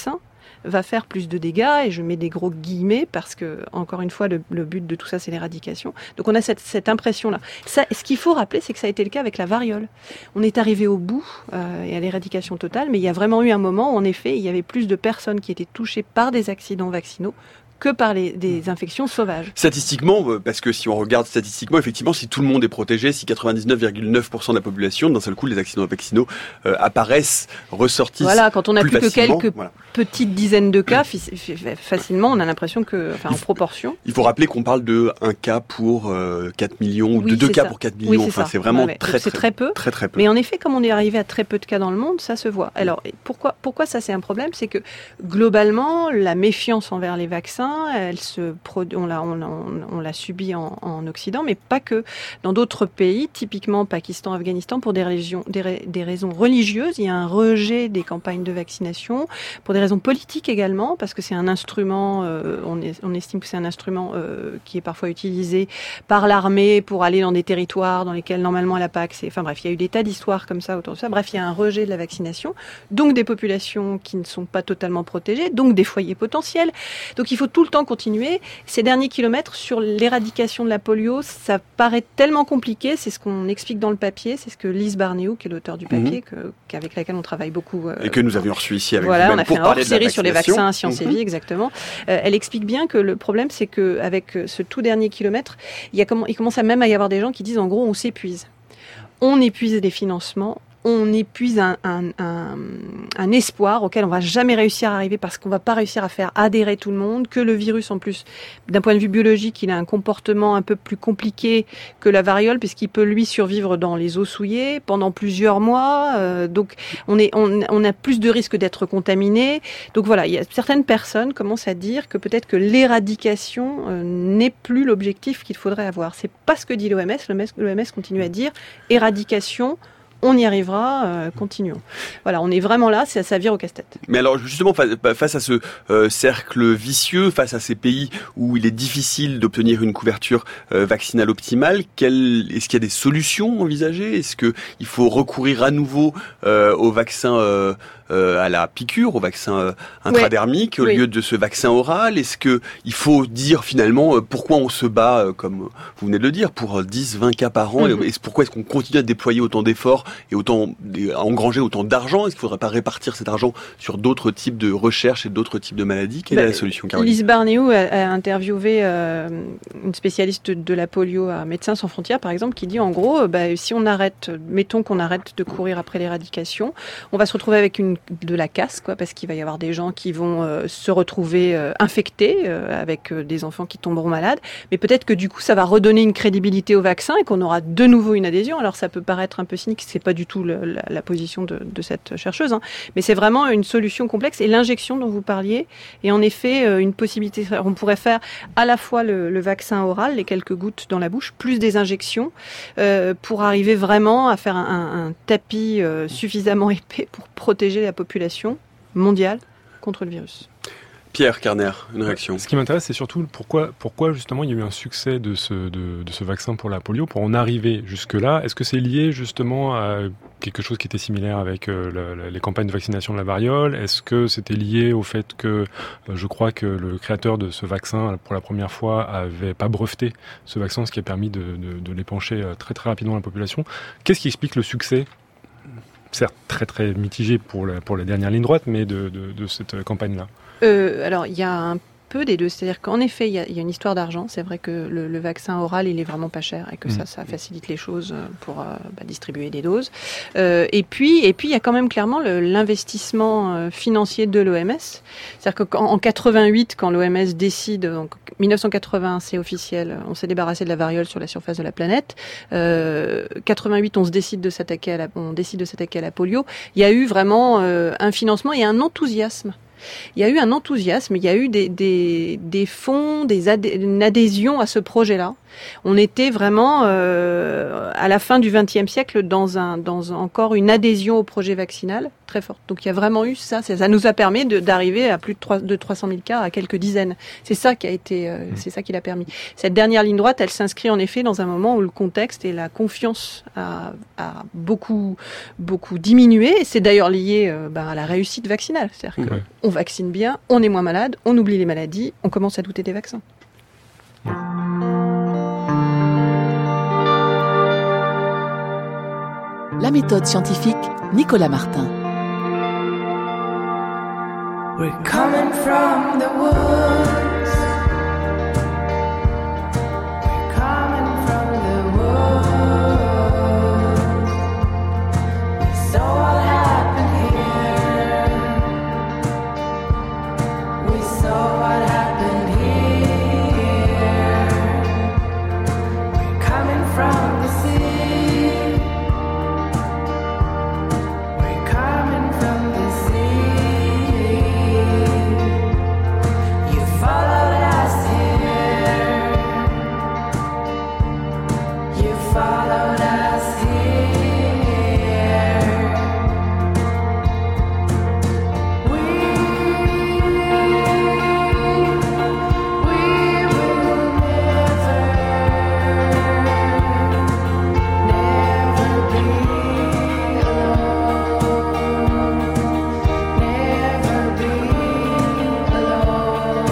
va faire plus de dégâts, et je mets des gros guillemets parce que, encore une fois, le, le but de tout ça, c'est l'éradication. Donc on a cette, cette impression-là. Ça, ce qu'il faut rappeler, c'est que ça a été le cas avec la variole. On est arrivé au bout euh, et à l'éradication totale, mais il y a vraiment eu un moment où, en effet, il y avait plus de personnes qui étaient touchées par des accidents vaccinaux que par les, des infections sauvages. Statistiquement, parce que si on regarde statistiquement, effectivement, si tout le monde est protégé, si quatre-vingt-dix-neuf virgule neuf pour cent de la population, d'un seul coup, les accidents vaccinaux euh, apparaissent, ressortissent. Voilà, quand on n'a plus, plus que quelques voilà. petites dizaines de cas, facilement, on a l'impression que, enfin, en proportion. Il faut rappeler qu'on parle de un cas pour euh, quatre millions, ou oui, de deux cas ça. pour quatre millions. Oui, enfin, c'est vraiment ouais, ouais. très, très, très, très peu. Très, très peu. Mais en effet, comme on est arrivé à très peu de cas dans le monde, ça se voit. Alors, pourquoi, pourquoi ça c'est un problème? C'est que, globalement, la méfiance envers les vaccins, elle se On l'a, on, on, on l'a subi en, en Occident, mais pas que. Dans d'autres pays, typiquement Pakistan, Afghanistan, pour des, régions, des, des raisons religieuses, il y a un rejet des campagnes de vaccination, pour des raisons politiques également, parce que c'est un instrument, euh, on, est, on estime que c'est un instrument euh, qui est parfois utilisé par l'armée pour aller dans des territoires dans lesquels normalement elle n'a pas accès. Enfin bref, il y a eu des tas d'histoires comme ça autour de ça. Bref, il y a un rejet de la vaccination, donc des populations qui ne sont pas totalement protégées, donc des foyers potentiels. Donc il faut tout le temps continuer. Ces derniers kilomètres sur l'éradication de la polio, ça paraît tellement compliqué, c'est ce qu'on explique dans le papier, c'est ce que Lise Barnéou, qui est l'auteur du papier, mmh. que, qu'avec laquelle on travaille beaucoup. Euh, et que nous avions reçu ici avec voilà, vous-même on a fait pour un hors-série sur les vaccins à Sciences mmh. et Vie, exactement. Euh, elle explique bien que le problème, c'est qu'avec ce tout dernier kilomètre, il, y a comment, il commence à même à y avoir des gens qui disent, en gros, on s'épuise. On épuise les financements, on épuise un, un, un, un espoir auquel on va jamais réussir à arriver parce qu'on va pas réussir à faire adhérer tout le monde, que le virus, en plus, d'un point de vue biologique, il a un comportement un peu plus compliqué que la variole, puisqu'il peut, lui, survivre dans les eaux souillées pendant plusieurs mois. Euh, donc, on, est, on, on a plus de risques d'être contaminé. Donc voilà, il y a certaines personnes commencent à dire que peut-être que l'éradication euh, n'est plus l'objectif qu'il faudrait avoir. C'est pas ce que dit l'O M S. L'O M S continue à dire éradication. On y arrivera, euh, continuons. Voilà, on est vraiment là, ça, ça vire au casse-tête. Mais alors justement, face à ce euh, cercle vicieux, face à ces pays où il est difficile d'obtenir une couverture euh, vaccinale optimale, quel, est-ce qu'il y a des solutions envisagées? Est-ce qu'il faut recourir à nouveau euh, au vaccin euh, euh, à la piqûre, au vaccin euh, intradermique, ouais, au oui. lieu de ce vaccin oral? Est-ce qu'il faut dire finalement euh, pourquoi on se bat, euh, comme vous venez de le dire, pour dix, vingt cas par an? Mm-hmm. Et, et pourquoi est-ce qu'on continue à déployer autant d'efforts et autant à engranger autant d'argent? Est-ce qu'il ne faudrait pas répartir cet argent sur d'autres types de recherches et d'autres types de maladies? Quelle bah, est la solution, Caroline? Lise Barnéou a, a interviewé euh, une spécialiste de la polio à Médecins sans frontières, par exemple, qui dit en gros, bah, si on arrête, mettons qu'on arrête de courir après l'éradication, on va se retrouver avec une, de la casse, quoi, parce qu'il va y avoir des gens qui vont euh, se retrouver euh, infectés, euh, avec euh, des enfants qui tomberont malades, mais peut-être que du coup, ça va redonner une crédibilité au vaccin et qu'on aura de nouveau une adhésion. Alors ça peut paraître un peu cynique, c'est pas du tout le, la, la position de, de cette chercheuse, hein. Mais c'est vraiment une solution complexe. Et l'injection dont vous parliez est en effet une possibilité. On pourrait faire à la fois le, le vaccin oral, les quelques gouttes dans la bouche, plus des injections, euh, pour arriver vraiment à faire un, un tapis euh, suffisamment épais pour protéger la population mondiale contre le virus. Pierre Carner, une réaction. Ce qui m'intéresse, c'est surtout pourquoi, pourquoi justement il y a eu un succès de ce, de, de ce vaccin pour la polio, pour en arriver jusque-là. Est-ce que c'est lié justement à quelque chose qui était similaire avec euh, le, les campagnes de vaccination de la variole? Est-ce que c'était lié au fait que, euh, je crois que le créateur de ce vaccin, pour la première fois, avait pas breveté ce vaccin, ce qui a permis de, de, de l'épancher très très rapidement dans la population? Qu'est-ce qui explique le succès, certes très très mitigé pour la, pour la dernière ligne droite, mais de, de, de cette campagne-là? Euh, alors, il y a un peu des deux. C'est-à-dire qu'en effet, il y, y a une histoire d'argent. C'est vrai que le, le vaccin oral, il est vraiment pas cher et que mmh. ça, ça facilite les choses pour euh, bah, distribuer des doses. Euh, et puis, et puis, il y a quand même clairement le, l'investissement euh, financier de l'O M S. C'est-à-dire qu'en en quatre-vingt-huit, quand l'O M S décide, donc dix-neuf cent quatre-vingts, c'est officiel, on s'est débarrassé de la variole sur la surface de la planète. Euh, quatre-vingt-huit, on se décide de s'attaquer à la, on décide de s'attaquer à la polio. Il y a eu vraiment euh, un financement et un enthousiasme. Il y a eu un enthousiasme, il y a eu des, des, des fonds, des adhé- une adhésion à ce projet-là. On était vraiment euh, à la fin du vingtième siècle dans un dans un, encore une adhésion au projet vaccinal très forte. Donc il y a vraiment eu ça. Ça, ça nous a permis de, d'arriver à plus de, trois, de trois cent mille cas à quelques dizaines. C'est ça qui a été, euh, c'est ça qui l'a permis. Cette dernière ligne droite, elle s'inscrit en effet dans un moment où le contexte et la confiance a, a beaucoup beaucoup diminué. Et c'est d'ailleurs lié euh, ben, à la réussite vaccinale. C'est-à-dire Ouais. qu'on vaccine bien, on est moins malade, on oublie les maladies, on commence à douter des vaccins. La méthode scientifique, Nicolas Martin. We're coming from the woods. We're coming from the woods. We saw what happened here. We saw what happened here. We're coming from the sea. We're coming from the sea. You followed us here. You followed us here. We, we will never, never be alone. Never be alone.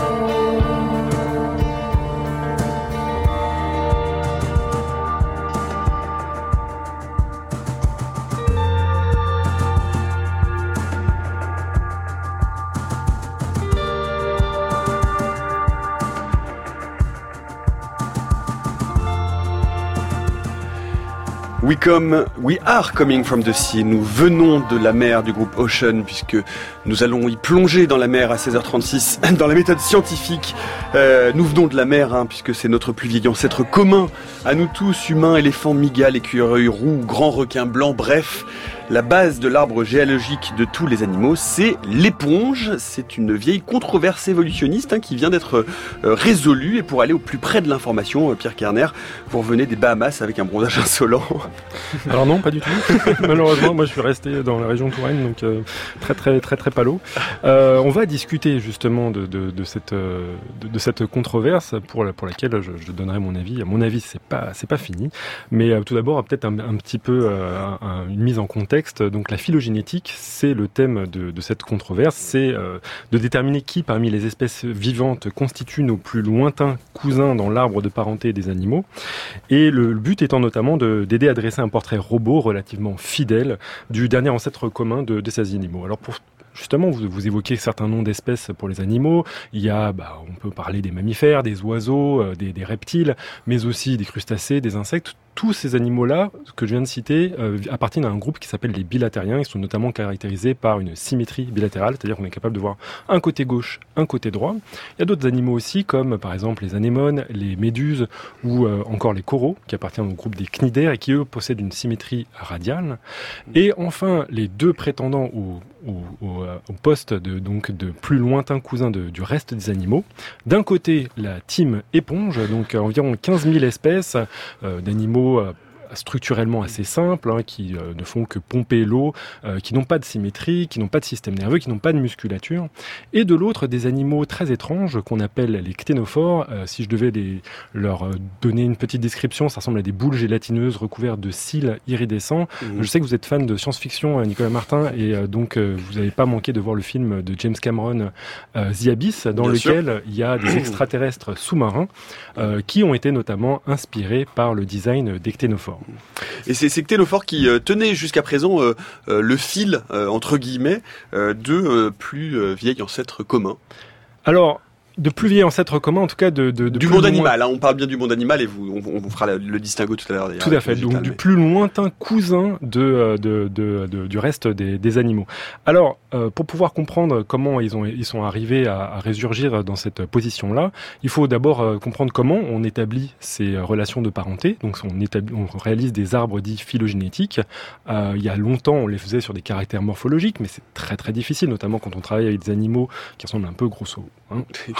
We come, we are coming from the sea. Nous venons de la mer du groupe Ocean, puisque nous allons y plonger dans la mer à seize heures trente-six dans la méthode scientifique. Euh, nous venons de la mer, hein, puisque c'est notre plus vieil ancêtre commun à nous tous, humains, éléphants, mygales, écureuils roux, grands requins blancs, bref. La base de l'arbre géologique de tous les animaux, c'est l'éponge. C'est une vieille controverse évolutionniste hein, qui vient d'être euh, résolue. Et pour aller au plus près de l'information, euh, Pierre Kerner, vous revenez des Bahamas avec un bronzage insolent. Alors non, pas du tout. Malheureusement, moi je suis resté dans la région Touraine, donc euh, très très très très palo. Euh, on va discuter justement de, de, de cette euh, de, de cette controverse pour la, pour laquelle je, je donnerai mon avis. À mon avis, c'est pas c'est pas fini, mais euh, tout d'abord peut-être un, un petit peu euh, un, une mise en contexte. Donc la phylogénétique, c'est le thème de, de cette controverse, c'est euh, de déterminer qui parmi les espèces vivantes constitue nos plus lointains cousins dans l'arbre de parenté des animaux. Et le, le but étant notamment de, d'aider à dresser un portrait robot relativement fidèle du dernier ancêtre commun de, de ces animaux. Alors pour Justement, vous, vous évoquez certains noms d'espèces pour les animaux. Il y a, bah, on peut parler des mammifères, des oiseaux, euh, des, des reptiles, mais aussi des crustacés, des insectes. Tous ces animaux-là, que je viens de citer, euh, appartiennent à un groupe qui s'appelle les bilatériens. Ils sont notamment caractérisés par une symétrie bilatérale, c'est-à-dire qu'on est capable de voir un côté gauche, un côté droit. Il y a d'autres animaux aussi, comme par exemple les anémones, les méduses ou euh, encore les coraux, qui appartiennent au groupe des cnidaires et qui, eux, possèdent une symétrie radiale. Et enfin, les deux prétendants au, au, au, au poste de, donc, de plus lointains cousins de, du reste des animaux. D'un côté, la team éponge, donc environ quinze mille espèces euh, d'animaux structurellement assez simples, hein, qui euh, ne font que pomper l'eau, euh, qui n'ont pas de symétrie, qui n'ont pas de système nerveux, qui n'ont pas de musculature. Et de l'autre, des animaux très étranges qu'on appelle les cténophores. Euh, si je devais les, leur donner une petite description, ça ressemble à des boules gélatineuses recouvertes de cils iridescents. Mmh. Je sais que vous êtes fan de science-fiction, Nicolas Martin, et euh, donc euh, vous n'avez pas manqué de voir le film de James Cameron, euh, The Abyss, dans Bien lequel sûr. il y a des extraterrestres sous-marins euh, qui ont été notamment inspirés par le design des cténophores. Et c'est ces cténophores qui euh, tenaient jusqu'à présent euh, euh, le fil, euh, entre guillemets, euh, de euh, plus euh, vieil ancêtre commun. Alors, de plus vieil ancêtre commun, en tout cas de... de, de du monde animal, hein, on parle bien du monde animal et vous, on, on vous fera le, le distinguo tout à l'heure. Tout à fait, donc mais... du plus lointain cousin de, de, de, de, du reste des, des animaux. Alors, euh, pour pouvoir comprendre comment ils, ont, ils sont arrivés à, à résurgir dans cette position-là, il faut d'abord euh, comprendre comment on établit ces relations de parenté. Donc on, établit, on réalise des arbres dits phylogénétiques. Euh, il y a longtemps, on les faisait sur des caractères morphologiques, mais c'est très très difficile, notamment quand on travaille avec des animaux qui ressemblent un peu grosso. Hein.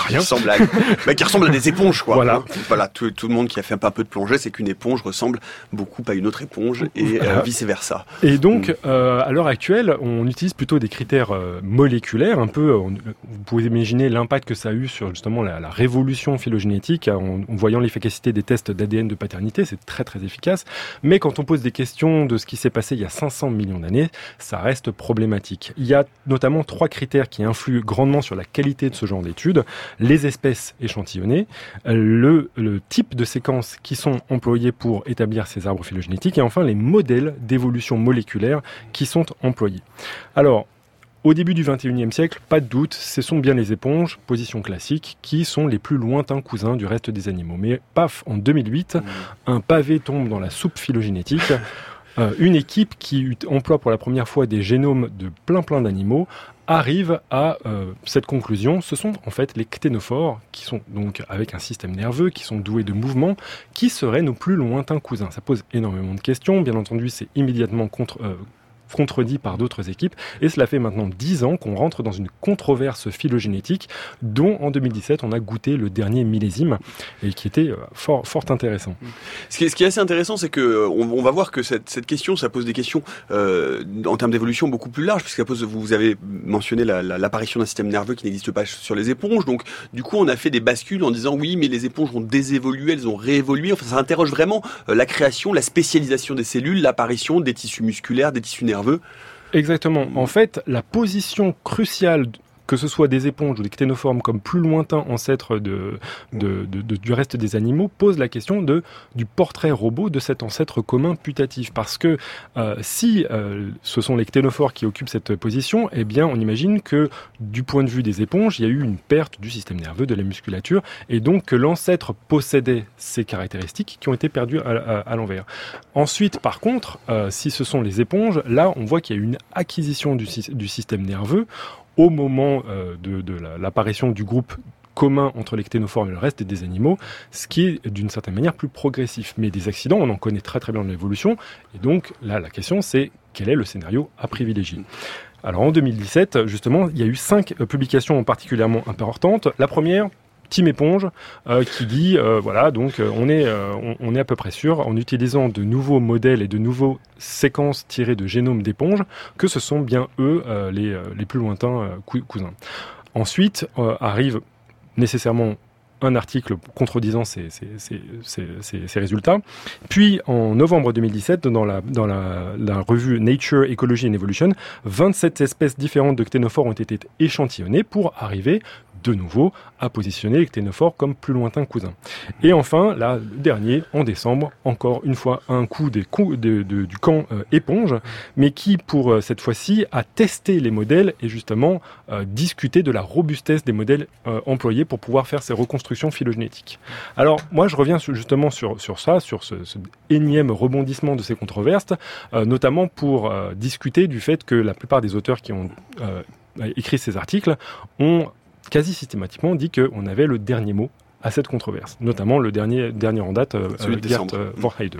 rien. Qui ressemble à, bah, qui ressemble à des éponges, quoi. Voilà. Hein. Voilà, tout, tout le monde qui a fait un peu de plongée, c'est qu'une éponge ressemble beaucoup à une autre éponge et Voilà. euh, vice versa. Et donc, euh, à l'heure actuelle, on utilise plutôt des critères euh, moléculaires, un peu. On, vous pouvez imaginer l'impact que ça a eu sur justement la, la révolution phylogénétique, en, en voyant l'efficacité des tests d'A D N de paternité, c'est très très efficace. Mais quand on pose des questions de ce qui s'est passé il y a cinq cents millions d'années, ça reste problématique. Il y a notamment trois critères qui influent grandement sur la qualité de ce genre d'études: les espèces échantillonnées, le, le type de séquences qui sont employées pour établir ces arbres phylogénétiques, et enfin les modèles d'évolution moléculaire qui sont employés. Alors, au début du vingt et unième siècle, pas de doute, ce sont bien les éponges, position classique, qui sont les plus lointains cousins du reste des animaux. Mais paf, en deux mille huit, un pavé tombe dans la soupe phylogénétique. Euh, une équipe qui emploie pour la première fois des génomes de plein plein d'animaux arrive à euh, cette conclusion. Ce sont en fait les cténophores, qui sont donc avec un système nerveux, qui sont doués de mouvements, qui seraient nos plus lointains cousins. Ça pose énormément de questions. Bien entendu, c'est immédiatement contre... Euh, contredit par d'autres équipes, et cela fait maintenant dix ans qu'on rentre dans une controverse phylogénétique dont en deux mille dix-sept on a goûté le dernier millésime et qui était fort, fort intéressant. Ce qui est, ce qui est assez intéressant, c'est que on, on va voir que cette, cette question, ça pose des questions euh, en termes d'évolution beaucoup plus larges, puisque ça pose, vous avez mentionné la, la, l'apparition d'un système nerveux qui n'existe pas sur les éponges, donc du coup on a fait des bascules en disant oui, mais les éponges ont désévolué, elles ont réévolué. Enfin, ça interroge vraiment euh, la création, la spécialisation des cellules, l'apparition des tissus musculaires, des tissus nerveux. Exactement. En fait, la position cruciale, que ce soit des éponges ou des cténoformes comme plus lointains ancêtres de, de, de, de, du reste des animaux, pose la question de, du portrait robot de cet ancêtre commun putatif. Parce que euh, si euh, ce sont les cténophores qui occupent cette position, eh bien on imagine que du point de vue des éponges, il y a eu une perte du système nerveux, de la musculature, et donc que l'ancêtre possédait ces caractéristiques qui ont été perdues à, à, à l'envers. Ensuite, par contre, euh, si ce sont les éponges, là on voit qu'il y a eu une acquisition du, du système nerveux au moment euh, de, de la, l'apparition du groupe commun entre les cténoformes et le reste des animaux, ce qui est d'une certaine manière plus progressif. Mais des accidents, on en connaît très très bien dans l'évolution, et donc là la question c'est quel est le scénario à privilégier. Alors en deux mille dix-sept, justement, il y a eu cinq euh, publications particulièrement importantes. La première, Team Éponge, euh, qui dit euh, voilà, donc euh, on est euh, on, on est à peu près sûr, en utilisant de nouveaux modèles et de nouveaux séquences tirées de génomes d'éponges, que ce sont bien eux euh, les euh, les plus lointains euh, cou- cousins. Ensuite euh, arrive nécessairement un article contredisant ces, ces, ces, ces, ces, ces résultats. Puis, en novembre deux mille dix-sept, dans la, dans la, la revue Nature, Ecology and Evolution, vingt-sept espèces différentes de cténophores ont été échantillonnées pour arriver de nouveau à positionner les cténophores comme plus lointains cousins. Et enfin, là, le dernier, en décembre, encore une fois, un coup des coups de, de, du camp euh, éponge, mais qui, pour euh, cette fois-ci, a testé les modèles et justement euh, discuté de la robustesse des modèles euh, employés pour pouvoir faire ces reconstructions phylogénétiques. Alors, moi, je reviens sur, justement sur, sur ça, sur ce, ce énième rebondissement de ces controverses, euh, notamment pour euh, discuter du fait que la plupart des auteurs qui ont euh, écrit ces articles ont quasi systématiquement dit qu'on avait le dernier mot à cette controverse, notamment le dernier, dernier en date, euh, Gert euh, Vorheide.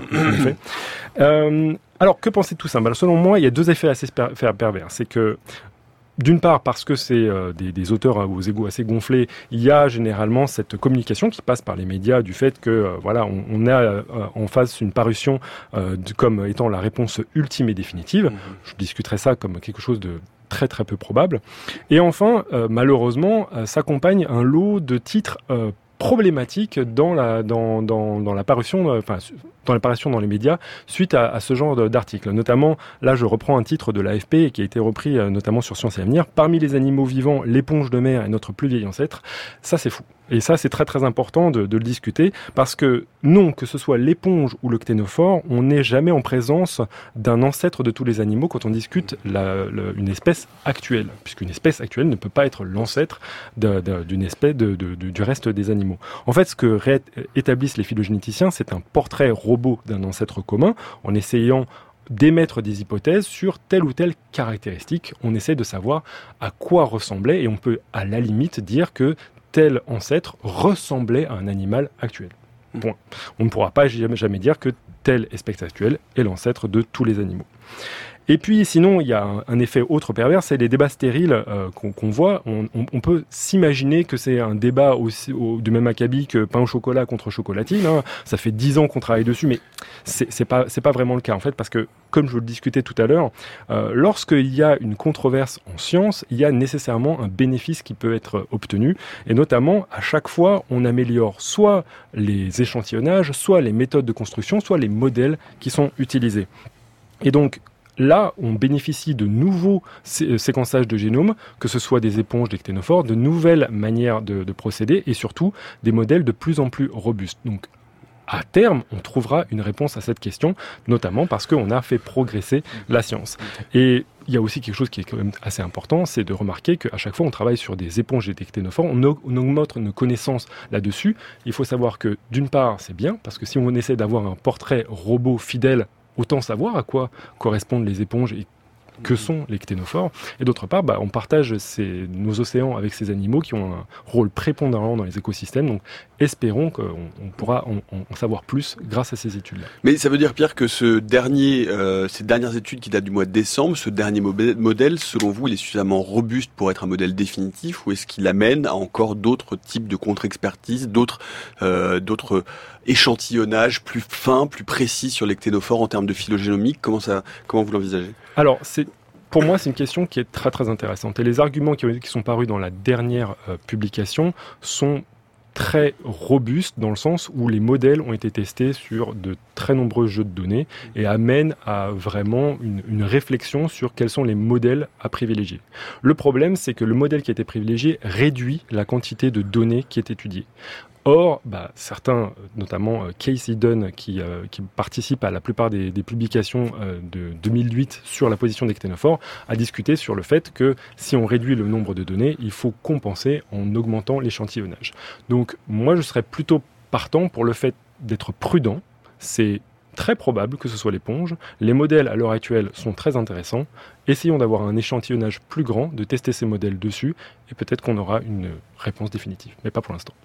euh, alors, que penser de tout ça? Ben, selon moi, il y a deux effets assez per- pervers. C'est que, d'une part, parce que c'est euh, des, des auteurs aux égos assez gonflés, il y a généralement cette communication qui passe par les médias du fait que euh, voilà, on, on a euh, en face une parution euh, de, comme étant la réponse ultime et définitive. Mmh. Je discuterai ça comme quelque chose de très très peu probable. Et enfin, euh, malheureusement, euh, s'accompagne un lot de titres euh, problématiques dans la dans dans dans la parution, euh, enfin dans l'apparition dans les médias suite à, à ce genre de, d'articles. Notamment, là, je reprends un titre de l'A F P qui a été repris euh, notamment sur Science et Avenir. Parmi les animaux vivants, l'éponge de mer est notre plus vieil ancêtre. Ça, c'est fou. Et ça, c'est très très important de, de le discuter parce que non, que ce soit l'éponge ou le cténophore, on n'est jamais en présence d'un ancêtre de tous les animaux quand on discute la, la, une espèce actuelle, puisqu'une espèce actuelle ne peut pas être l'ancêtre de, de, d'une espèce de, de, de, du reste des animaux. En fait, ce que ré- établissent les phylogénéticiens, c'est un portrait robot d'un ancêtre commun en essayant d'émettre des hypothèses sur telle ou telle caractéristique. On essaie de savoir à quoi ressemblait et on peut à la limite dire que tel ancêtre ressemblait à un animal actuel. Point. On ne pourra pas jamais, jamais dire que telle espèce actuelle est l'ancêtre de tous les animaux. Et puis sinon, il y a un, un effet autre pervers, c'est les débats stériles euh, qu'on, qu'on voit. On, on, on peut s'imaginer que c'est un débat aussi, au, du même acabit que pain au chocolat contre chocolatine. Hein. Ça fait dix ans qu'on travaille dessus, mais c'est, c'est pas c'est pas vraiment le cas en fait, parce que comme je le discutais tout à l'heure, euh, lorsqu'il y a une controverse en science, il y a nécessairement un bénéfice qui peut être obtenu, et notamment à chaque fois, on améliore soit les échantillonnages, soit les méthodes de construction, soit les modèles qui sont utilisés. Et donc là, on bénéficie de nouveaux sé- séquençages de génome, que ce soit des éponges, des cténophores, de nouvelles manières de, de procéder et surtout des modèles de plus en plus robustes. Donc, à terme, on trouvera une réponse à cette question, notamment parce qu'on a fait progresser la science. Et il y a aussi quelque chose qui est quand même assez important, c'est de remarquer qu'à chaque fois on travaille sur des éponges et des cténophores, on, aug- on augmente nos connaissances là-dessus. Il faut savoir que d'une part, c'est bien, parce que si on essaie d'avoir un portrait robot fidèle, autant savoir à quoi correspondent les éponges et que sont les cténophores. Et d'autre part, bah, on partage ces, nos océans avec ces animaux qui ont un rôle prépondérant dans les écosystèmes. Donc espérons qu'on on pourra en, en savoir plus grâce à ces études-là. Mais ça veut dire, Pierre, que ce dernier, euh, ces dernières études qui datent du mois de décembre, ce dernier mo- modèle, selon vous, il est suffisamment robuste pour être un modèle définitif, ou est-ce qu'il amène à encore d'autres types de contre-expertise, d'autres, euh, d'autres échantillonnages plus fins, plus précis sur les cténophores en termes de phylogénomique? Comment ça, comment vous l'envisagez? Alors, c'est, pour moi, c'est une question qui est très très intéressante. Et les arguments qui, qui sont parus dans la dernière euh, publication sont très robustes dans le sens où les modèles ont été testés sur de très nombreux jeux de données et amènent à vraiment une, une réflexion sur quels sont les modèles à privilégier. Le problème, c'est que le modèle qui a été privilégié réduit la quantité de données qui est étudiée. Or, bah, certains, notamment euh, Casey Dunn, qui, euh, qui participe à la plupart des, des publications euh, de deux mille huit sur la position des cténophores, a discuté sur le fait que si on réduit le nombre de données, il faut compenser en augmentant l'échantillonnage. Donc, moi, je serais plutôt partant pour le fait d'être prudent. C'est très probable que ce soit l'éponge. Les modèles, à l'heure actuelle, sont très intéressants. Essayons d'avoir un échantillonnage plus grand, de tester ces modèles dessus, et peut-être qu'on aura une réponse définitive, mais pas pour l'instant.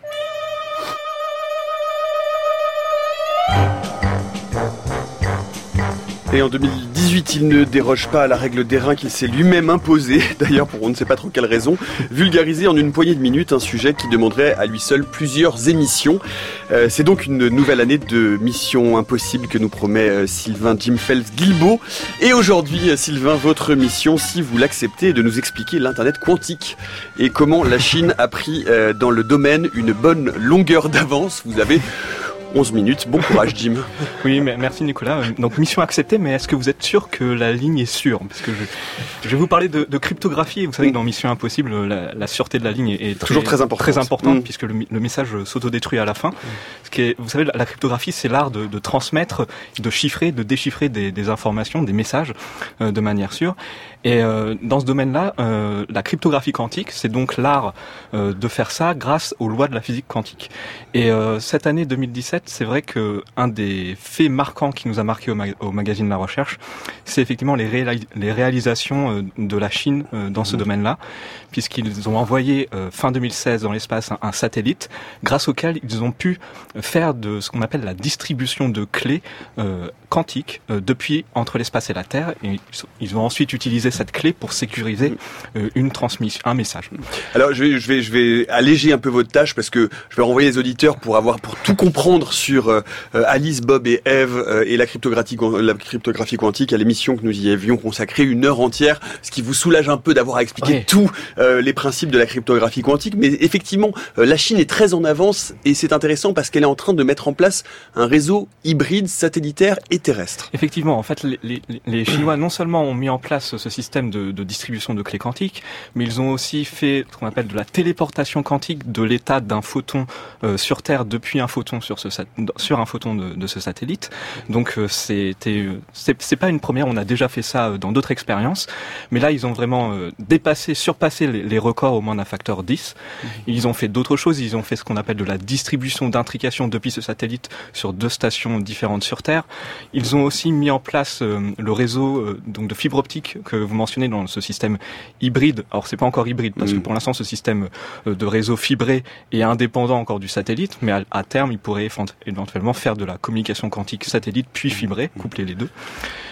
Et en deux mille dix-huit, il ne déroge pas à la règle d'airain qu'il s'est lui-même imposée, d'ailleurs pour on ne sait pas trop quelle raison, vulgariser en une poignée de minutes un sujet qui demanderait à lui seul plusieurs émissions. Euh, c'est donc une nouvelle année de Mission Impossible que nous promet euh, Sylvain Jim Phelps-Guilbeault. Et aujourd'hui, euh, Sylvain, votre mission, si vous l'acceptez, est de nous expliquer l'Internet quantique et comment la Chine a pris euh, dans le domaine une bonne longueur d'avance. Vous avez onze minutes. Bon courage, Jim. Oui, mais merci Nicolas. Donc mission acceptée, mais est-ce que vous êtes sûr que la ligne est sûre? Parce que je, je vais vous parler de, de cryptographie. Vous savez que dans Mission Impossible, la, la sûreté de la ligne est, est très, toujours très importante, très importante mmh. puisque le, le message s'autodétruit à la fin. Ce qui est, vous savez, la, la cryptographie, c'est l'art de, de transmettre, de chiffrer, de déchiffrer des, des informations, des messages euh, de manière sûre. Et euh, dans ce domaine-là, euh, la cryptographie quantique, c'est donc l'art euh, de faire ça grâce aux lois de la physique quantique. Et euh, cette année deux mille dix-sept, c'est vrai que un des faits marquants qui nous a marqué au, ma- au magazine La Recherche, c'est effectivement les, réali- les réalisations euh, de la Chine euh, dans ce mmh. domaine-là, puisqu'ils ont envoyé euh, fin deux mille seize dans l'espace un, un satellite, grâce auquel ils ont pu faire de ce qu'on appelle la distribution de clés euh, quantiques euh, depuis entre l'espace et la Terre. Et ils ont ensuite utilisé cette clé pour sécuriser euh, une transmission, un message. Alors je vais, je vais, je vais alléger un peu votre tâche parce que je vais renvoyer les auditeurs pour avoir, pour tout comprendre sur euh, Alice, Bob et Eve euh, et la cryptographie, la cryptographie quantique à l'émission que nous y avions consacré une heure entière, ce qui vous soulage un peu d'avoir à expliquer ouais. tous euh, les principes de la cryptographie quantique. Mais effectivement, euh, la Chine est très en avance et c'est intéressant parce qu'elle est en train de mettre en place un réseau hybride satellitaire et terrestre. Effectivement, en fait, les, les, les Chinois non seulement ont mis en place ce système de, de distribution de clés quantiques, mais ils ont aussi fait ce qu'on appelle de la téléportation quantique de l'état d'un photon euh, sur Terre depuis un photon sur ce sur un photon de, de ce satellite. Donc euh, c'était c'est, c'est pas une première, on a déjà fait ça dans d'autres expériences, mais là ils ont vraiment euh, dépassé, surpassé les, les records au moins d'un facteur dix. Ils ont fait d'autres choses, ils ont fait ce qu'on appelle de la distribution d'intrication depuis ce satellite sur deux stations différentes sur Terre. Ils ont aussi mis en place euh, le réseau euh, donc de fibre optique que vous mentionnez dans ce système hybride. Alors c'est pas encore hybride parce mmh. que pour l'instant ce système de réseau fibré est indépendant encore du satellite, mais à, à terme il pourrait éventuellement faire de la communication quantique satellite puis fibré, coupler les deux.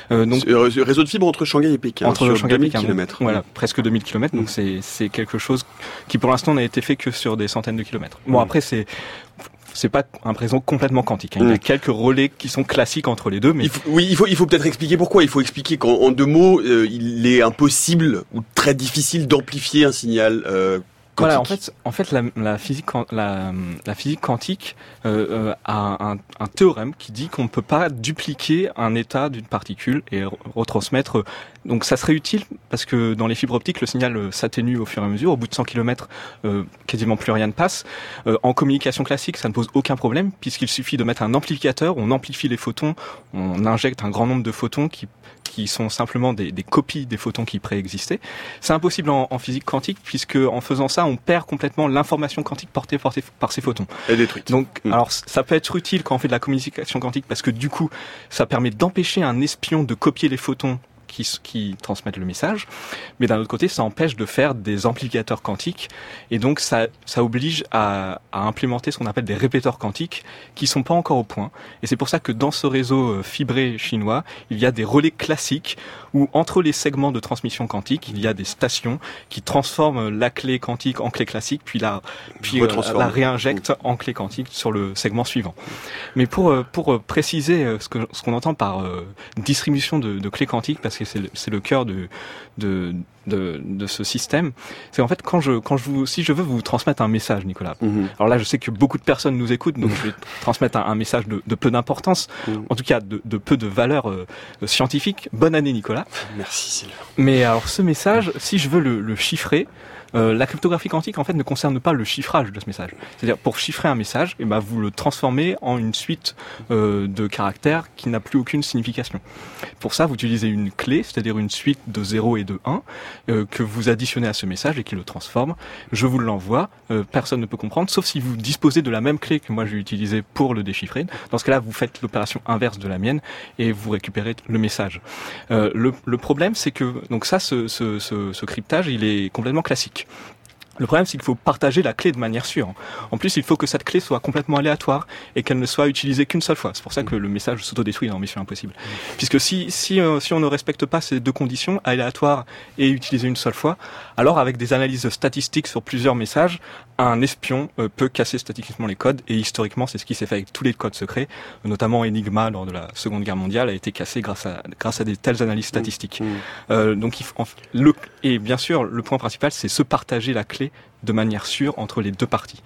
Euh, donc, euh, réseau de fibre entre Shanghai et Pékin, entre sur Shanghai et deux mille Pékin, kilomètres. voilà, presque deux mille kilomètres. Donc Mm. c'est c'est quelque chose qui pour l'instant n'a été fait que sur des centaines de kilomètres. Bon, Mm. après c'est c'est pas un réseau complètement quantique, hein. Il y a Mm. quelques relais qui sont classiques entre les deux, mais Il faut- oui, il faut, il faut peut-être expliquer pourquoi. Il faut expliquer qu'en en deux mots, euh, il est impossible ou très difficile d'amplifier un signal euh, quantique. voilà, en fait, en fait, la, la physique, quan- la, la physique quantique euh, euh, a un, un théorème qui dit qu'on ne peut pas dupliquer un état d'une particule et re- retransmettre. Donc, ça serait utile parce que dans les fibres optiques, le signal euh, s'atténue au fur et à mesure. Au bout de cent kilomètres, euh, quasiment plus rien ne passe. Euh, en communication classique, ça ne pose aucun problème puisqu'il suffit de mettre un amplificateur, on amplifie les photons, on injecte un grand nombre de photons qui qui sont simplement des, des copies des photons qui préexistaient. C'est impossible en, en physique quantique puisque en faisant ça, on perd complètement l'information quantique portée, portée par ces photons. Elle est détruite. Donc, Mm. alors ça peut être utile quand on fait de la communication quantique parce que du coup, ça permet d'empêcher un espion de copier les photons qui, s- qui transmettent le message, mais d'un autre côté, ça empêche de faire des amplificateurs quantiques, et donc ça, ça oblige à, à implémenter ce qu'on appelle des répéteurs quantiques, qui sont pas encore au point. Et c'est pour ça que dans ce réseau euh, fibré chinois, il y a des relais classiques où entre les segments de transmission quantique, il y a des stations qui transforment la clé quantique en clé classique, puis la, puis euh, Retransforment. la réinjectent en clé quantique sur le segment suivant. Mais pour euh, pour euh, préciser euh, ce que ce qu'on entend par euh, distribution de, de clés quantiques, parce que c'est le, c'est le cœur de de de, de ce système, c'est en fait quand je quand je vous si je veux vous transmettre un message, Nicolas. Mhm. Alors là, je sais que beaucoup de personnes nous écoutent, donc je vais transmettre un, un message de, de peu d'importance, Mhm. en tout cas de, de peu de valeur euh, scientifique. Bonne année, Nicolas. Merci Sylvain. Mais alors ce message, si je veux le, le chiffrer, euh, la cryptographie quantique en fait ne concerne pas le chiffrage de ce message. C'est-à-dire pour chiffrer un message, eh ben, vous le transformez en une suite euh, de caractères qui n'a plus aucune signification. Pour ça, vous utilisez une clé, c'est-à-dire une suite de zéro et de un euh, que vous additionnez à ce message et qui le transforme. Je vous l'envoie, euh, personne ne peut comprendre, sauf si vous disposez de la même clé que moi j'ai utilisée pour le déchiffrer. Dans ce cas-là, vous faites l'opération inverse de la mienne et vous récupérez le message. Euh, le, le problème, c'est que donc ça, ce, ce, ce, ce cryptage, il est complètement classique. Le problème, c'est qu'il faut partager la clé de manière sûre. En plus, il faut que cette clé soit complètement aléatoire et qu'elle ne soit utilisée qu'une seule fois. C'est pour ça que le message s'autodétruit dans Mission Impossible. Puisque si si euh, si on ne respecte pas ces deux conditions, aléatoire et utilisée une seule fois, alors avec des analyses statistiques sur plusieurs messages, un espion euh, peut casser statistiquement les codes. Et historiquement, c'est ce qui s'est fait avec tous les codes secrets, notamment Enigma lors de la Seconde Guerre mondiale a été cassé grâce à grâce à des telles analyses statistiques. Mmh. Euh, donc il faut, en- le et bien sûr, le point principal, c'est se partager la clé de manière sûre entre les deux parties.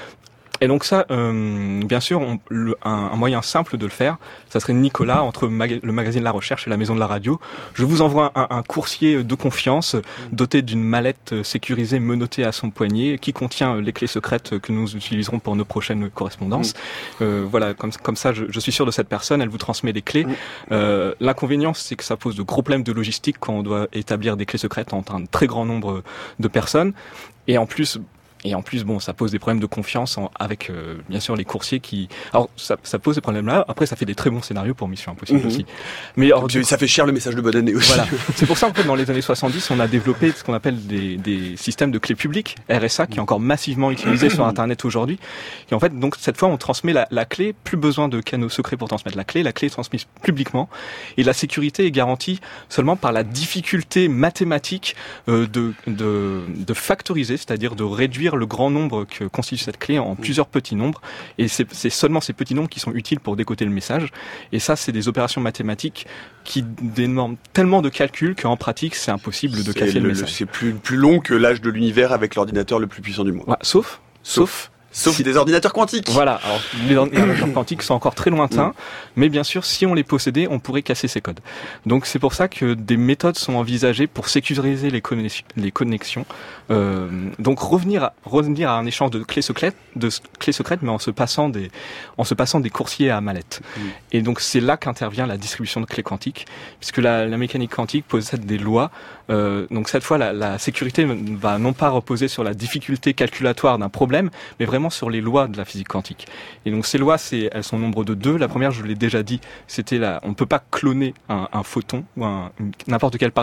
Et donc ça, euh, bien sûr, on, le, un, un moyen simple de le faire, ça serait Nicolas, entre maga- le magazine La Recherche et la Maison de la Radio. Je vous envoie un, un coursier de confiance doté d'une mallette sécurisée menottée à son poignet qui contient les clés secrètes que nous utiliserons pour nos prochaines correspondances. Euh, voilà, comme, comme ça, je, je suis sûr de cette personne, elle vous transmet les clés. Euh, l'inconvénient, c'est que ça pose de gros problèmes de logistique quand on doit établir des clés secrètes entre un très grand nombre de personnes. Et en plus... Et en plus, bon, ça pose des problèmes de confiance en, avec, euh, bien sûr, les coursiers qui... Alors, ça, ça pose des problèmes-là. Après, ça fait des très bons scénarios pour Mission Impossible Mhm. aussi. Mais alors, Puis, ça fait cher le message de bonne année aussi. voilà. C'est pour ça, en fait, dans les années soixante-dix, on a développé ce qu'on appelle des, des systèmes de clés publiques, R S A, qui est encore massivement utilisé sur Internet aujourd'hui. Et en fait, donc, cette fois, on transmet la, la clé, plus besoin de canaux secrets pour transmettre la clé. La clé est transmise publiquement. Et la sécurité est garantie seulement par la difficulté mathématique euh, de, de, de factoriser, c'est-à-dire de réduire le grand nombre que constitue cette clé en plusieurs petits nombres. Et c'est, c'est seulement ces petits nombres qui sont utiles pour décoder le message. Et ça, c'est des opérations mathématiques qui demandent tellement de calculs qu'en pratique, c'est impossible de C'est casser le, le- message. C'est plus, plus long que l'âge de l'univers avec l'ordinateur le plus puissant du monde. Ouais, sauf, sauf, Sauf si- des ordinateurs quantiques. Voilà, alors les ordinateurs quantiques sont encore très lointains, Mm. mais bien sûr, si on les possédait, on pourrait casser ces codes. Donc c'est pour ça que des méthodes sont envisagées pour sécuriser les, connexions. Les connexions. Euh, donc revenir à, revenir à un échange de clés secrètes, de s- clés secrètes, mais en se passant des, en se passant des coursiers à mallette. Mm. Et donc c'est là qu'intervient la distribution de clés quantiques, puisque la, la mécanique quantique possède des lois. Euh, donc cette fois, la, la sécurité va non pas reposer sur la difficulté calculatoire d'un problème, mais vraiment sur les lois de la physique quantique. Et donc ces lois, c'est, elles sont au nombre de deux. La première, je l'ai déjà dit, c'était la, on peut pas cloner un, un photon ou un, une- n'importe quelle partie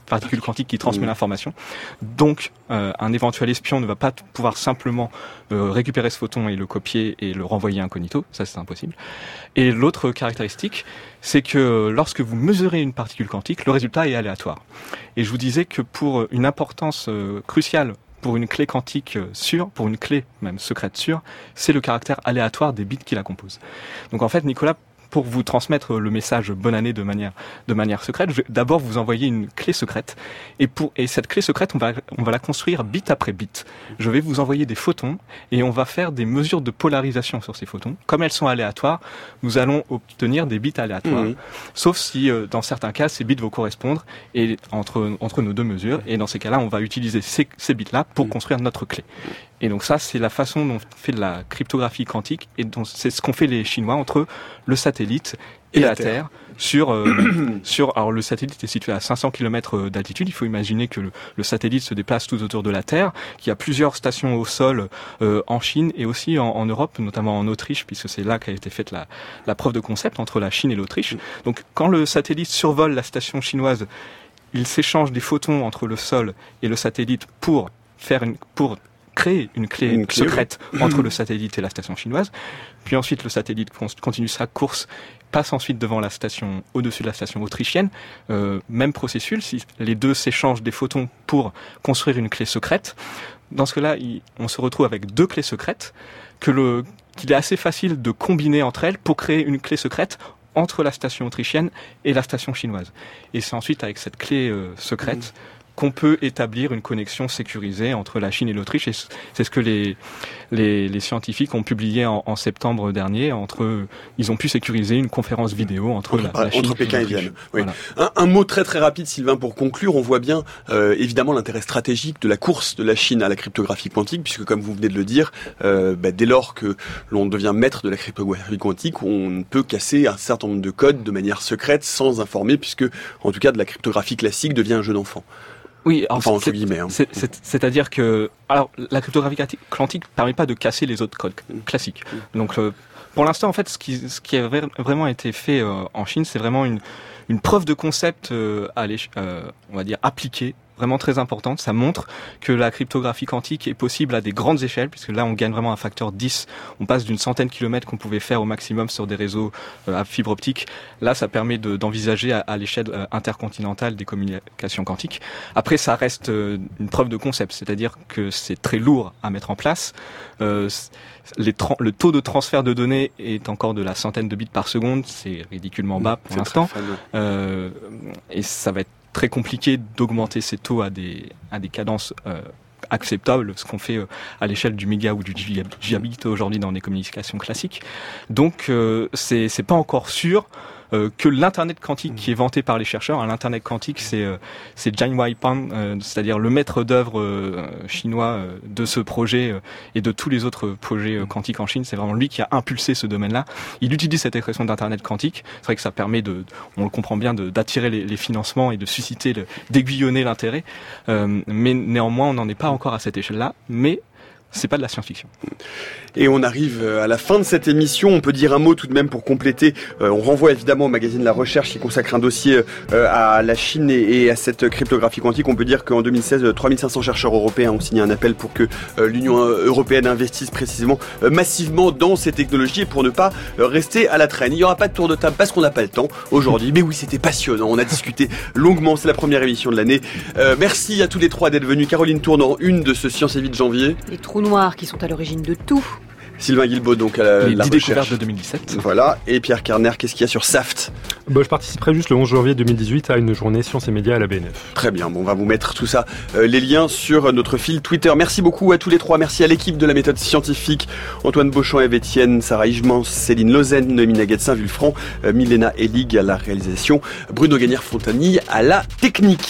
particule quantique qui transmet mmh. l'information. Donc, euh, un éventuel espion ne va pas t- pouvoir simplement euh, récupérer ce photon et le copier et le renvoyer incognito. Ça, c'est impossible. Et l'autre caractéristique, c'est que lorsque vous mesurez une particule quantique, le résultat est aléatoire. Et je vous disais que pour une importance euh, cruciale pour une clé quantique sûre, pour une clé même secrète sûre, c'est le caractère aléatoire des bits qui la composent. Donc en fait, Nicolas, pour vous transmettre le message bonne année de manière de manière secrète, je vais d'abord vous envoyer une clé secrète et pour et cette clé secrète, on va on va la construire bit après bit. Je vais vous envoyer des photons et on va faire des mesures de polarisation sur ces photons. Comme elles sont aléatoires, nous allons obtenir des bits aléatoires. Mmh. Sauf si euh, dans certains cas, ces bits vont correspondre et entre entre nos deux mesures et dans ces cas-là, on va utiliser ces ces bits-là pour mmh. construire notre clé. Et donc ça, c'est la façon dont on fait de la cryptographie quantique et donc c'est ce qu'ont fait les Chinois entre le satellite et, et la, la Terre, Terre sur euh, sur alors le satellite est situé à cinq cents kilomètres d'altitude. Il faut imaginer que le, le satellite se déplace tout autour de la Terre, qu'il y a plusieurs stations au sol euh, en Chine et aussi en, en Europe, notamment en Autriche, puisque c'est là qu'a été faite la, la preuve de concept entre la Chine et l'Autriche. Donc quand le satellite survole la station chinoise, il s'échange des photons entre le sol et le satellite pour faire une pour créer une clé, une clé secrète oui. entre le satellite et la station chinoise. Puis ensuite, le satellite continue sa course, passe ensuite devant la station, au-dessus de la station autrichienne. Euh, même processus, si les deux s'échangent des photons pour construire une clé secrète. Dans ce cas-là, il, on se retrouve avec deux clés secrètes que le, qu'il est assez facile de combiner entre elles pour créer une clé secrète entre la station autrichienne et la station chinoise. Et c'est ensuite avec cette clé euh, secrète mmh. qu'on peut établir une connexion sécurisée entre la Chine et l'Autriche. Et c'est ce que les, les, les scientifiques ont publié en, en septembre dernier. Entre, ils ont pu sécuriser une conférence vidéo entre, entre, la, la Chine entre Pékin et Vienne. Oui. Voilà. Un, un mot très très rapide, Sylvain, pour conclure. On voit bien euh, évidemment l'intérêt stratégique de la course de la Chine à la cryptographie quantique, puisque comme vous venez de le dire, euh, bah, dès lors que l'on devient maître de la cryptographie quantique, on ne peut casser un certain nombre de codes de manière secrète sans informer, puisque en tout cas de la cryptographie classique devient un jeu d'enfant. Oui, enfin, entre guillemets. Hein. C'est, c'est, c'est-à-dire que, alors, la cryptographie quantique ne permet pas de casser les autres codes classiques. Donc, euh, pour l'instant, en fait, ce qui, ce qui a vraiment été fait euh, en Chine, c'est vraiment une, une preuve de concept, euh, à euh, on va dire, appliquée, vraiment très importante. Ça montre que la cryptographie quantique est possible à des grandes échelles, puisque là, on gagne vraiment un facteur dix. On passe d'une centaine de kilomètres qu'on pouvait faire au maximum sur des réseaux euh, à fibre optique. Là, ça permet de, d'envisager à, à l'échelle euh, intercontinentale des communications quantiques. Après, ça reste euh, une preuve de concept, c'est-à-dire que c'est très lourd à mettre en place. Euh, les tra- le taux de transfert de données est encore de la centaine de bits par seconde. C'est ridiculement bas pour c'est l'instant. Euh, et ça va être très compliqué d'augmenter ces taux à des à des cadences euh, acceptables, ce qu'on fait euh, à l'échelle du méga ou du gigabit aujourd'hui dans les communications classiques. Donc euh, c'est c'est pas encore sûr euh, que l'internet quantique qui est vanté par les chercheurs, hein, l'internet quantique c'est euh, c'est Jian Weipan, euh, c'est-à-dire le maître d'œuvre euh, chinois euh, de ce projet euh, et de tous les autres projets euh, quantiques en Chine. C'est vraiment lui qui a impulsé ce domaine-là. Il utilise cette expression d'internet quantique. C'est vrai que ça permet de, on le comprend bien, de, d'attirer les, les financements et de susciter, le, d'aiguillonner l'intérêt. Euh, mais néanmoins, on n'en est pas encore à cette échelle-là. Mais c'est pas de la science-fiction. Et on arrive à la fin de cette émission. On peut dire un mot tout de même pour compléter. Euh, on renvoie évidemment au magazine La Recherche qui consacre un dossier euh, à la Chine et, et à cette cryptographie quantique. On peut dire qu'en deux mille seize, trois mille cinq cents chercheurs européens ont signé un appel pour que euh, l'Union européenne investisse précisément euh, massivement dans ces technologies et pour ne pas euh, rester à la traîne. Il n'y aura pas de tour de table parce qu'on n'a pas le temps aujourd'hui. Mais oui, c'était passionnant. On a discuté longuement. C'est la première émission de l'année. Euh, merci à tous les trois d'être venus. Caroline Tournant, une de ce Science et Vie de janvier. Les trous noirs qui sont à l'origine de tout. Sylvain Guilbaud, donc à la, les la dix recherche. découvertes de deux mille dix-sept. Voilà. Et Pierre Kerner, qu'est-ce qu'il y a sur Saft ? Bah, je participerai juste le onze janvier deux mille dix-huit à une journée Sciences et Médias à la B N F. Très bien, bon, on va vous mettre tout ça, euh, les liens sur notre fil Twitter. Merci beaucoup à tous les trois, merci à l'équipe de la méthode scientifique, Antoine Beauchamp, Eve Etienne, Sarah Higemans, Céline Lausanne, Noémie Naguet-Saint-Vulfranc, euh, Milena Elig à la réalisation, Bruno Gagnère-Fontagny à la technique.